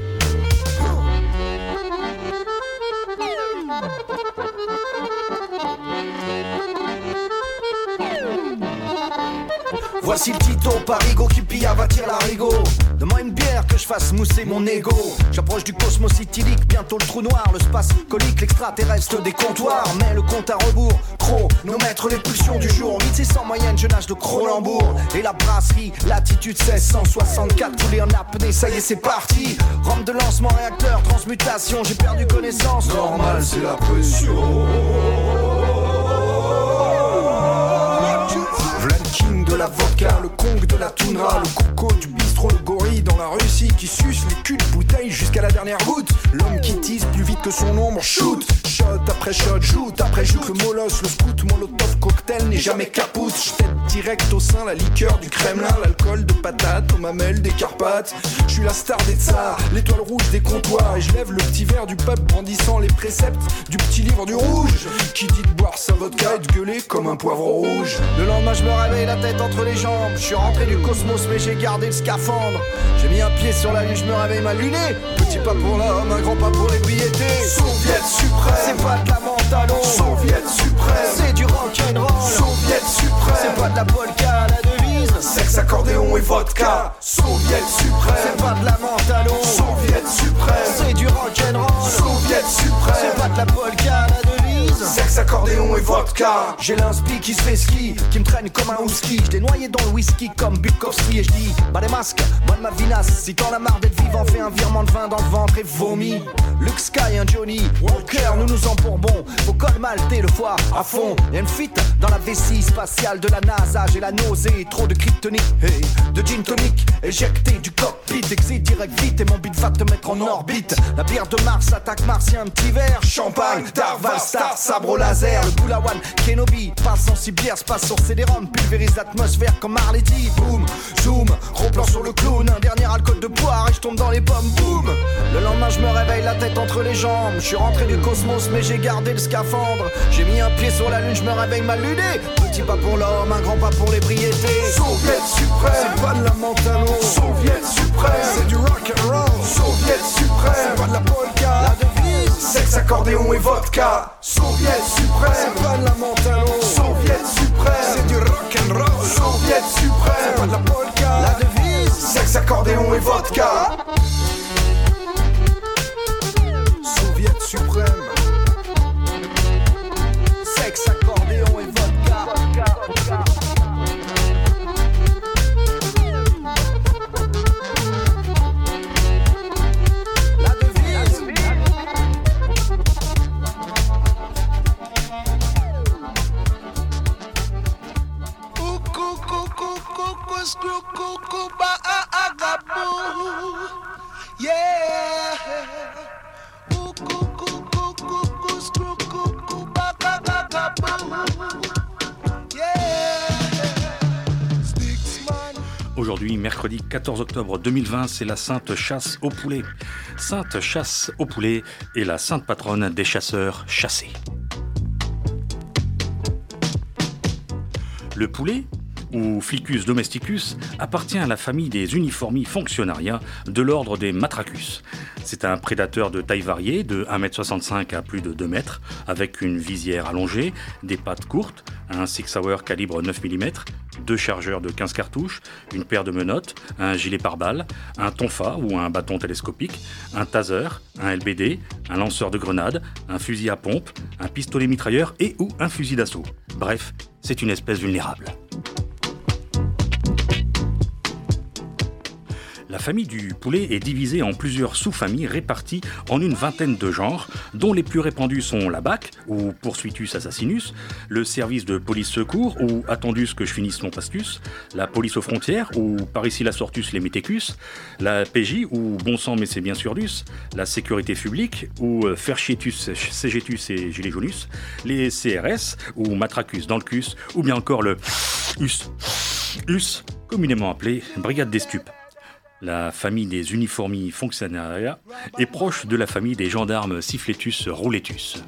Voici le Tito Parigo qui pille à bâtir l'arigot. Donne-moi une bière que je fasse mousser mon ego. J'approche du cosmos ithylique, bientôt le trou noir, le space colique, l'extraterrestre des comptoirs. Mais le compte à rebours, chronomètre les pulsions du jour. Huit six cents moyenne, je nage de Cronenbourg. Et la brasserie, latitude seize cent soixante-quatre, coulé en apnée, ça y est c'est parti. Rampe de lancement, réacteur, transmutation, j'ai perdu connaissance. Normal, c'est la pression. King de la vodka, le Kong de la toundra, le coco du bistrot, le gorille dans la Russie qui suce les culs de bouteille jusqu'à la dernière goutte. L'homme qui tisse plus vite que son ombre, shoot, shot après shot, joute après joute. Le molosse, le scout, molotov, cocktail n'est jamais capoute. J't'aide direct au sein, la liqueur du Kremlin, l'alcool de patate, aux mamelles des Carpates. Je suis la star des tsars, l'étoile rouge des comptoirs. Et je lève le petit verre du peuple brandissant les préceptes du petit livre du rouge. Qui dit de boire sa vodka et de gueuler comme un poivre rouge. Le lendemain je me réveille la tête entre les jambes. Je suis rentré du cosmos mais j'ai gardé le scaphandre. J'ai mis un pied sur la lune, je me réveille mal luné. Petit pas pour l'homme, un grand pas pour l'ébriété. Soviet suprême. C'est pas de la menthe à l'eau. Soviet suprême. C'est du rock'n'roll. Soviet suprême. C'est pas de la polka, la devise. Sexe, accordéon et vodka. Soviet suprême. C'est pas de la menthe à l'eau. Soviet suprême. C'est du rock'n'roll. Soviet suprême. C'est pas de la polka, la devise. Sexe, accordéon et vodka. J'ai l'inspi qui se fait ski, qui me traîne comme un husky. J't'ai noyé dans le whisky comme Bukowski. Et j'dis, bah les masques, bonne ma vinasse. Si t'en as marre d'être vivant, fais un virement de vin dans le ventre et vomi. Luke Sky, un Johnny Walker, nous nous embourbons. Faut colmalter le foie à fond. Y'a une fuite dans la vessie spatiale de la NASA. J'ai la nausée, trop de kryptonite hey, de gin tonic, éjecté du cockpit. Exit direct vite et mon beat va te mettre en orbite. La bière de Mars attaque martien, un petit verre. Champagne, Darval, Star, sabre au laser. Le Boulawan, Kenobi, passe en cibière, se passe sur C D ROM. Pulvérise l'atmosphère comme Marletti. Boom, zoom, gros plan sur le clown. Un dernier alcool de poire et je tombe dans les pommes. Boum. Le lendemain je me réveille la tête entre les jambes. Je suis rentré du cosmos mais j'ai gardé le scaphandre. J'ai mis un pied sur la lune, je me réveille mal luné. Petit pas pour l'homme, un grand pas pour l'ébriété. Soviet suprême. C'est pas de la menthe à l'eau. Soviet suprême. C'est du rock'n'roll. Soviet suprême. C'est pas de la polka, la devise. Sexe, accordéon et vodka. Soviet suprême. C'est pas de la menthe à l'eau. Soviet suprême. C'est du rock'n'roll. Soviet suprême. C'est pas de la polka, la devise. Sexe, accordéon et vodka. Soviet suprême. Sexe, accordéon et vodka. La devise. Cuckoo, cuckoo, cuckoo, cuckoo, cuckoo, ba, ah, ah, ga, boo. Aujourd'hui, mercredi quatorze octobre deux mille vingt, c'est la Sainte Chasse au poulet. Sainte Chasse au poulet est la sainte patronne des chasseurs chassés. Le poulet, ou Flicus domesticus, appartient à la famille des uniformi fonctionnaria de l'ordre des Matracus. C'est un prédateur de taille variée, de un mètre soixante-cinq à plus de deux mètres, avec une visière allongée, des pattes courtes, un Six Hour calibre neuf millimètres, deux chargeurs de quinze cartouches, une paire de menottes, un gilet pare-balles, un tonfa ou un bâton télescopique, un taser, un L B D, un lanceur de grenades, un fusil à pompe, un pistolet mitrailleur et ou un fusil d'assaut. Bref, c'est une espèce vulnérable. La famille du poulet est divisée en plusieurs sous-familles réparties en une vingtaine de genres, dont les plus répandus sont la B A C, ou Poursuitus assassinus, le service de police secours, ou Attendus que je finisse mon pastus, la police aux frontières, ou Paricillasortus lemmitecus, la P J, ou Bon sang mais c'est bien surdus, la sécurité publique, ou Ferchietus cegetus et gilet jaunus, les C R S, ou Matracus dans le cus, ou bien encore le U S, U S, communément appelé Brigade des Stupes. La famille des uniformi fonctionnaria est proche de la famille des gendarmes Siffletus rouletus.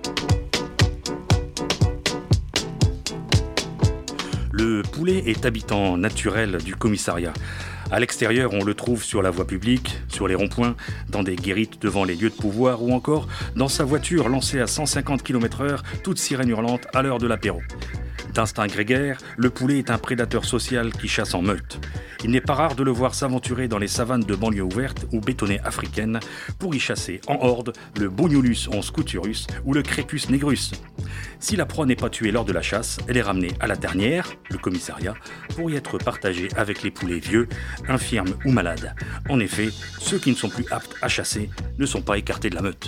Le poulet est habitant naturel du commissariat. À l'extérieur, on le trouve sur la voie publique, sur les ronds-points, dans des guérites devant les lieux de pouvoir ou encore dans sa voiture lancée à cent cinquante kilomètres heure, toute sirène hurlante à l'heure de l'apéro. D'instinct grégaire, le poulet est un prédateur social qui chasse en meute. Il n'est pas rare de le voir s'aventurer dans les savanes de banlieues ouvertes ou bétonnées africaines pour y chasser en horde le Bunyulus onscuturus ou le Crepus negrus. Si la proie n'est pas tuée lors de la chasse, elle est ramenée à la ternière, le commissariat, pour y être partagée avec les poulets vieux, infirmes ou malades. En effet, ceux qui ne sont plus aptes à chasser ne sont pas écartés de la meute.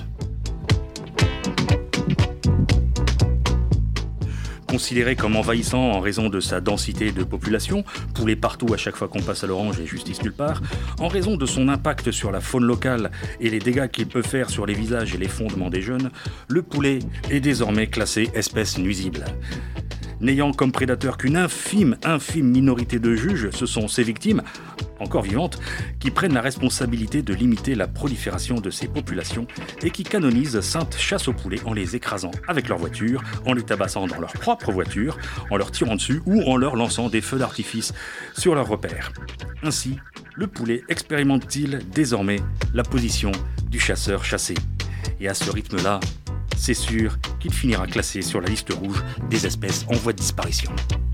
Considéré comme envahissant en raison de sa densité de population, poulet partout à chaque fois qu'on passe à l'orange et justice nulle part, en raison de son impact sur la faune locale et les dégâts qu'il peut faire sur les visages et les fondements des jeunes, le poulet est désormais classé espèce nuisible. N'ayant comme prédateur qu'une infime, infime minorité de juges, ce sont ces victimes, encore vivantes, qui prennent la responsabilité de limiter la prolifération de ces populations et qui canonisent sainte chasse au poulet en les écrasant avec leur voiture, en les tabassant dans leur propre voiture, en leur tirant dessus ou en leur lançant des feux d'artifice sur leurs repères. Ainsi, le poulet expérimente-t-il désormais la position du chasseur chassé. Et à ce rythme-là, c'est sûr qu'il finira classé sur la liste rouge des espèces en voie de disparition.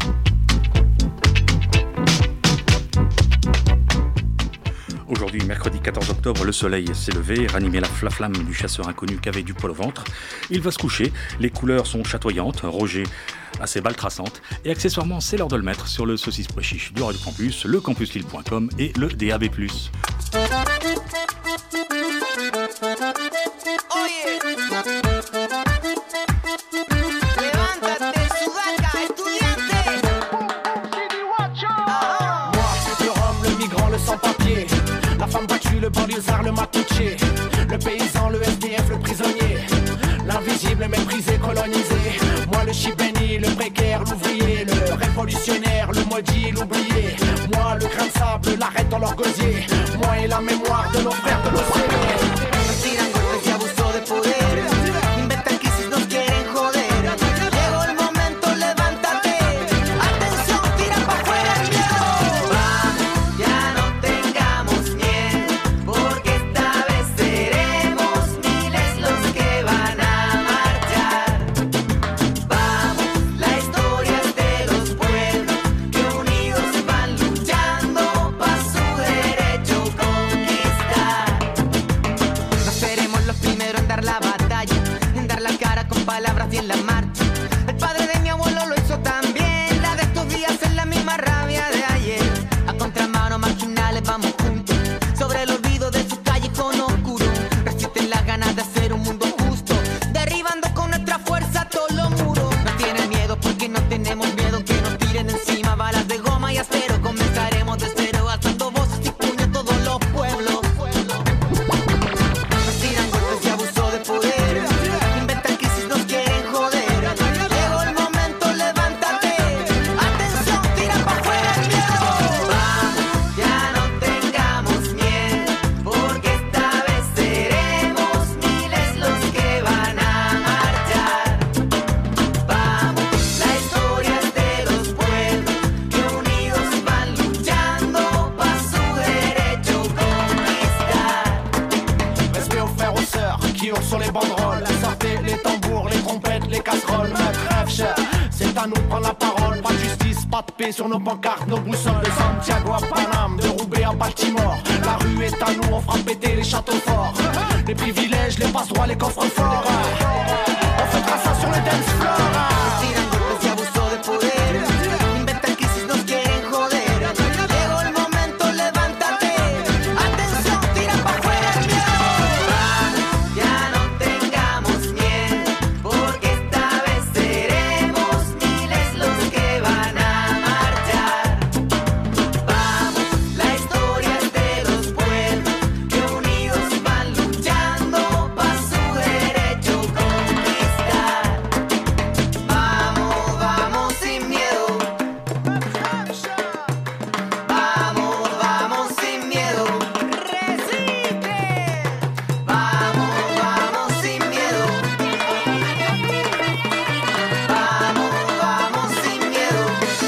Aujourd'hui, mercredi quatorze octobre, le soleil s'est levé, ranimé la flamme du chasseur inconnu qui avait du poil au ventre. Il va se coucher, les couleurs sont chatoyantes, Roger a ses balles traçantes, et accessoirement, c'est l'heure de le mettre sur le saucisse pois chiche du Radio Campus, le campus lille point com et le D A B plus. La femme battue, le banlieusard, le matouché, le paysan, le S D F, le prisonnier, l'invisible, méprisé, colonisé. Moi le chibéni, le précaire, l'ouvrier, le révolutionnaire, le maudit, l'oublié. Moi le grain de sable, l'arrête dans leur gosier. Moi et la mémoire de nos frères de l'Océan. Y en la marcha, el padre de mi abuelo lo hizo también. La de estos días es la misma rabia de ayer. A contramano marginales vamos juntos, sobre el olvido de su callejón oscuro. Resisten las ganas de hacer un mundo justo, derribando con nuestra fuerza todos los muros. No tienen miedo porque no tenemos miedo que nos tiren encima balas de goma y acero. Comenzaremos de cero, alzando voces y puños todos los pueblos. Nos tiran golpes y abuso de poder, inventan crisis, nos quieren joder. prendre la parole. Pas de justice, pas de paix sur nos pancartes, nos boussoles. De Santiago à Paname, de Roubaix à Baltimore. La rue est à nous, on fera péter les châteaux forts. Les privilèges, les passe-droits, les coffres forts. On fêtera ça sur le dance floor. Tiran golpes y abuso de poder. Inventan crisis, nos quieren joder. Llegó el momento, levántate. Atención, tira pa' fuera el miedo. Vamos, ya no tengamos miedo, porque esta vez seremos miles los que van a marchar. Vamos, la historia es de los pueblos que unidos van luchando pa' su derecho conquistar. Vamos, vamos sin miedo. Vamos, vamos sin miedo. Resiste. Vamos, vamos sin miedo. Vamos, vamos sin miedo.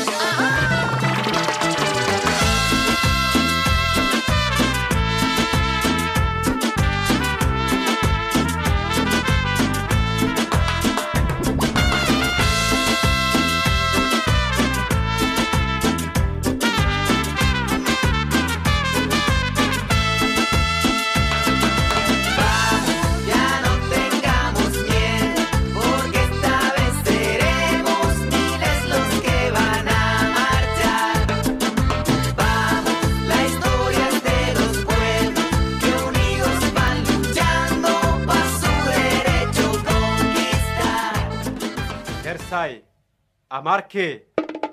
Ya no tengamos miedo, porque esta vez seremos miles los que van a marchar. Vamos, la historia es de los pueblos que unidos van luchando pa' su derecho conquistar. Versailles a marqué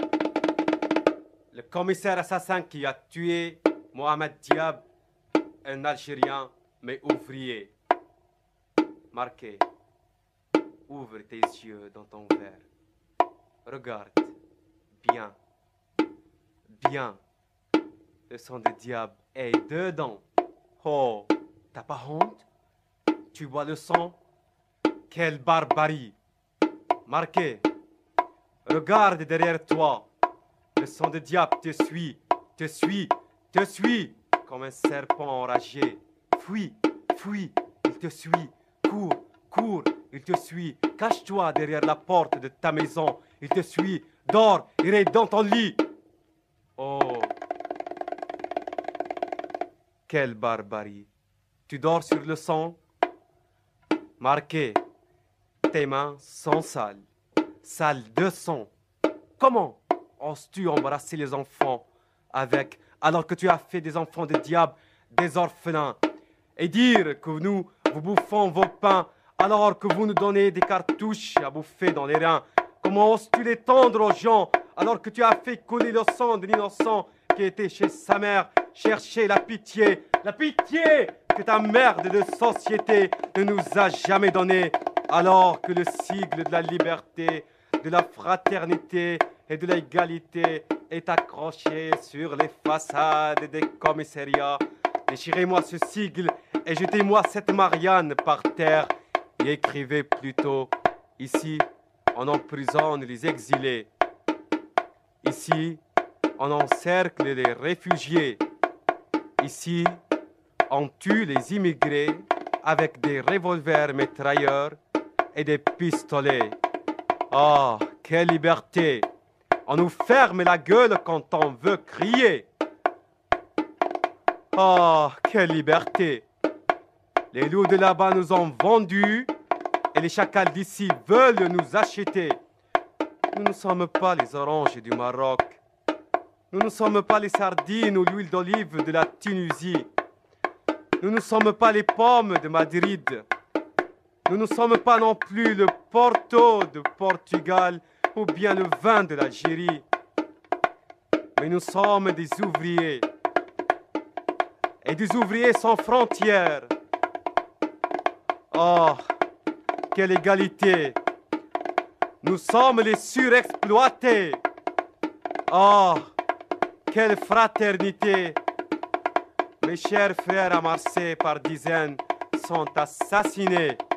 le commissaire assassin qui a tué Mohamed Diab, un Algérien mais ouvrier. Marqué, ouvre tes yeux dans ton verre. Regarde, bien, bien. Le sang de Diab est dedans. Oh, t'as pas honte? Tu bois le sang? Quelle barbarie! Marqué, regarde derrière toi. Le sang de Diab te suit, te suit, te suit, comme un serpent enragé. Fuis, fuis, il te suit. Cours, cours, il te suit. Cache-toi derrière la porte de ta maison. Il te suit. Dors, il est dans ton lit. Oh, quelle barbarie. Tu dors sur le sang? Marqué, tes mains sont sales, sales de sang. Comment oses-tu embrasser les enfants avec, alors que tu as fait des enfants de diable, des orphelins, et dire que nous vous bouffons vos pains alors que vous nous donnez des cartouches à bouffer dans les reins? Comment oses-tu les tendre aux gens alors que tu as fait couler le sang de l'innocent qui était chez sa mère chercher la pitié, la pitié que ta merde de société ne nous a jamais donnée, alors que le sigle de la liberté, de la fraternité et de l'égalité est accroché sur les façades des commissariats. Déchirez-moi ce sigle et jetez-moi cette Marianne par terre et écrivez plutôt: ici, on emprisonne les exilés. Ici, on encercle les réfugiés. Ici, on tue les immigrés avec des revolvers mitrailleurs et des pistolets. Oh, quelle liberté! On nous ferme la gueule quand on veut crier. Oh, quelle liberté! Les loups de là-bas nous ont vendus et les chacals d'ici veulent nous acheter. Nous ne sommes pas les oranges du Maroc. Nous ne sommes pas les sardines ou l'huile d'olive de la Tunisie. Nous ne sommes pas les pommes de Madrid. Nous ne sommes pas non plus le Porto de Portugal ou bien le vin de l'Algérie. Mais nous sommes des ouvriers. Et des ouvriers sans frontières. Oh, quelle égalité! Nous sommes les surexploités. Oh, quelle fraternité! Mes chers frères à Marseille par dizaines sont assassinés.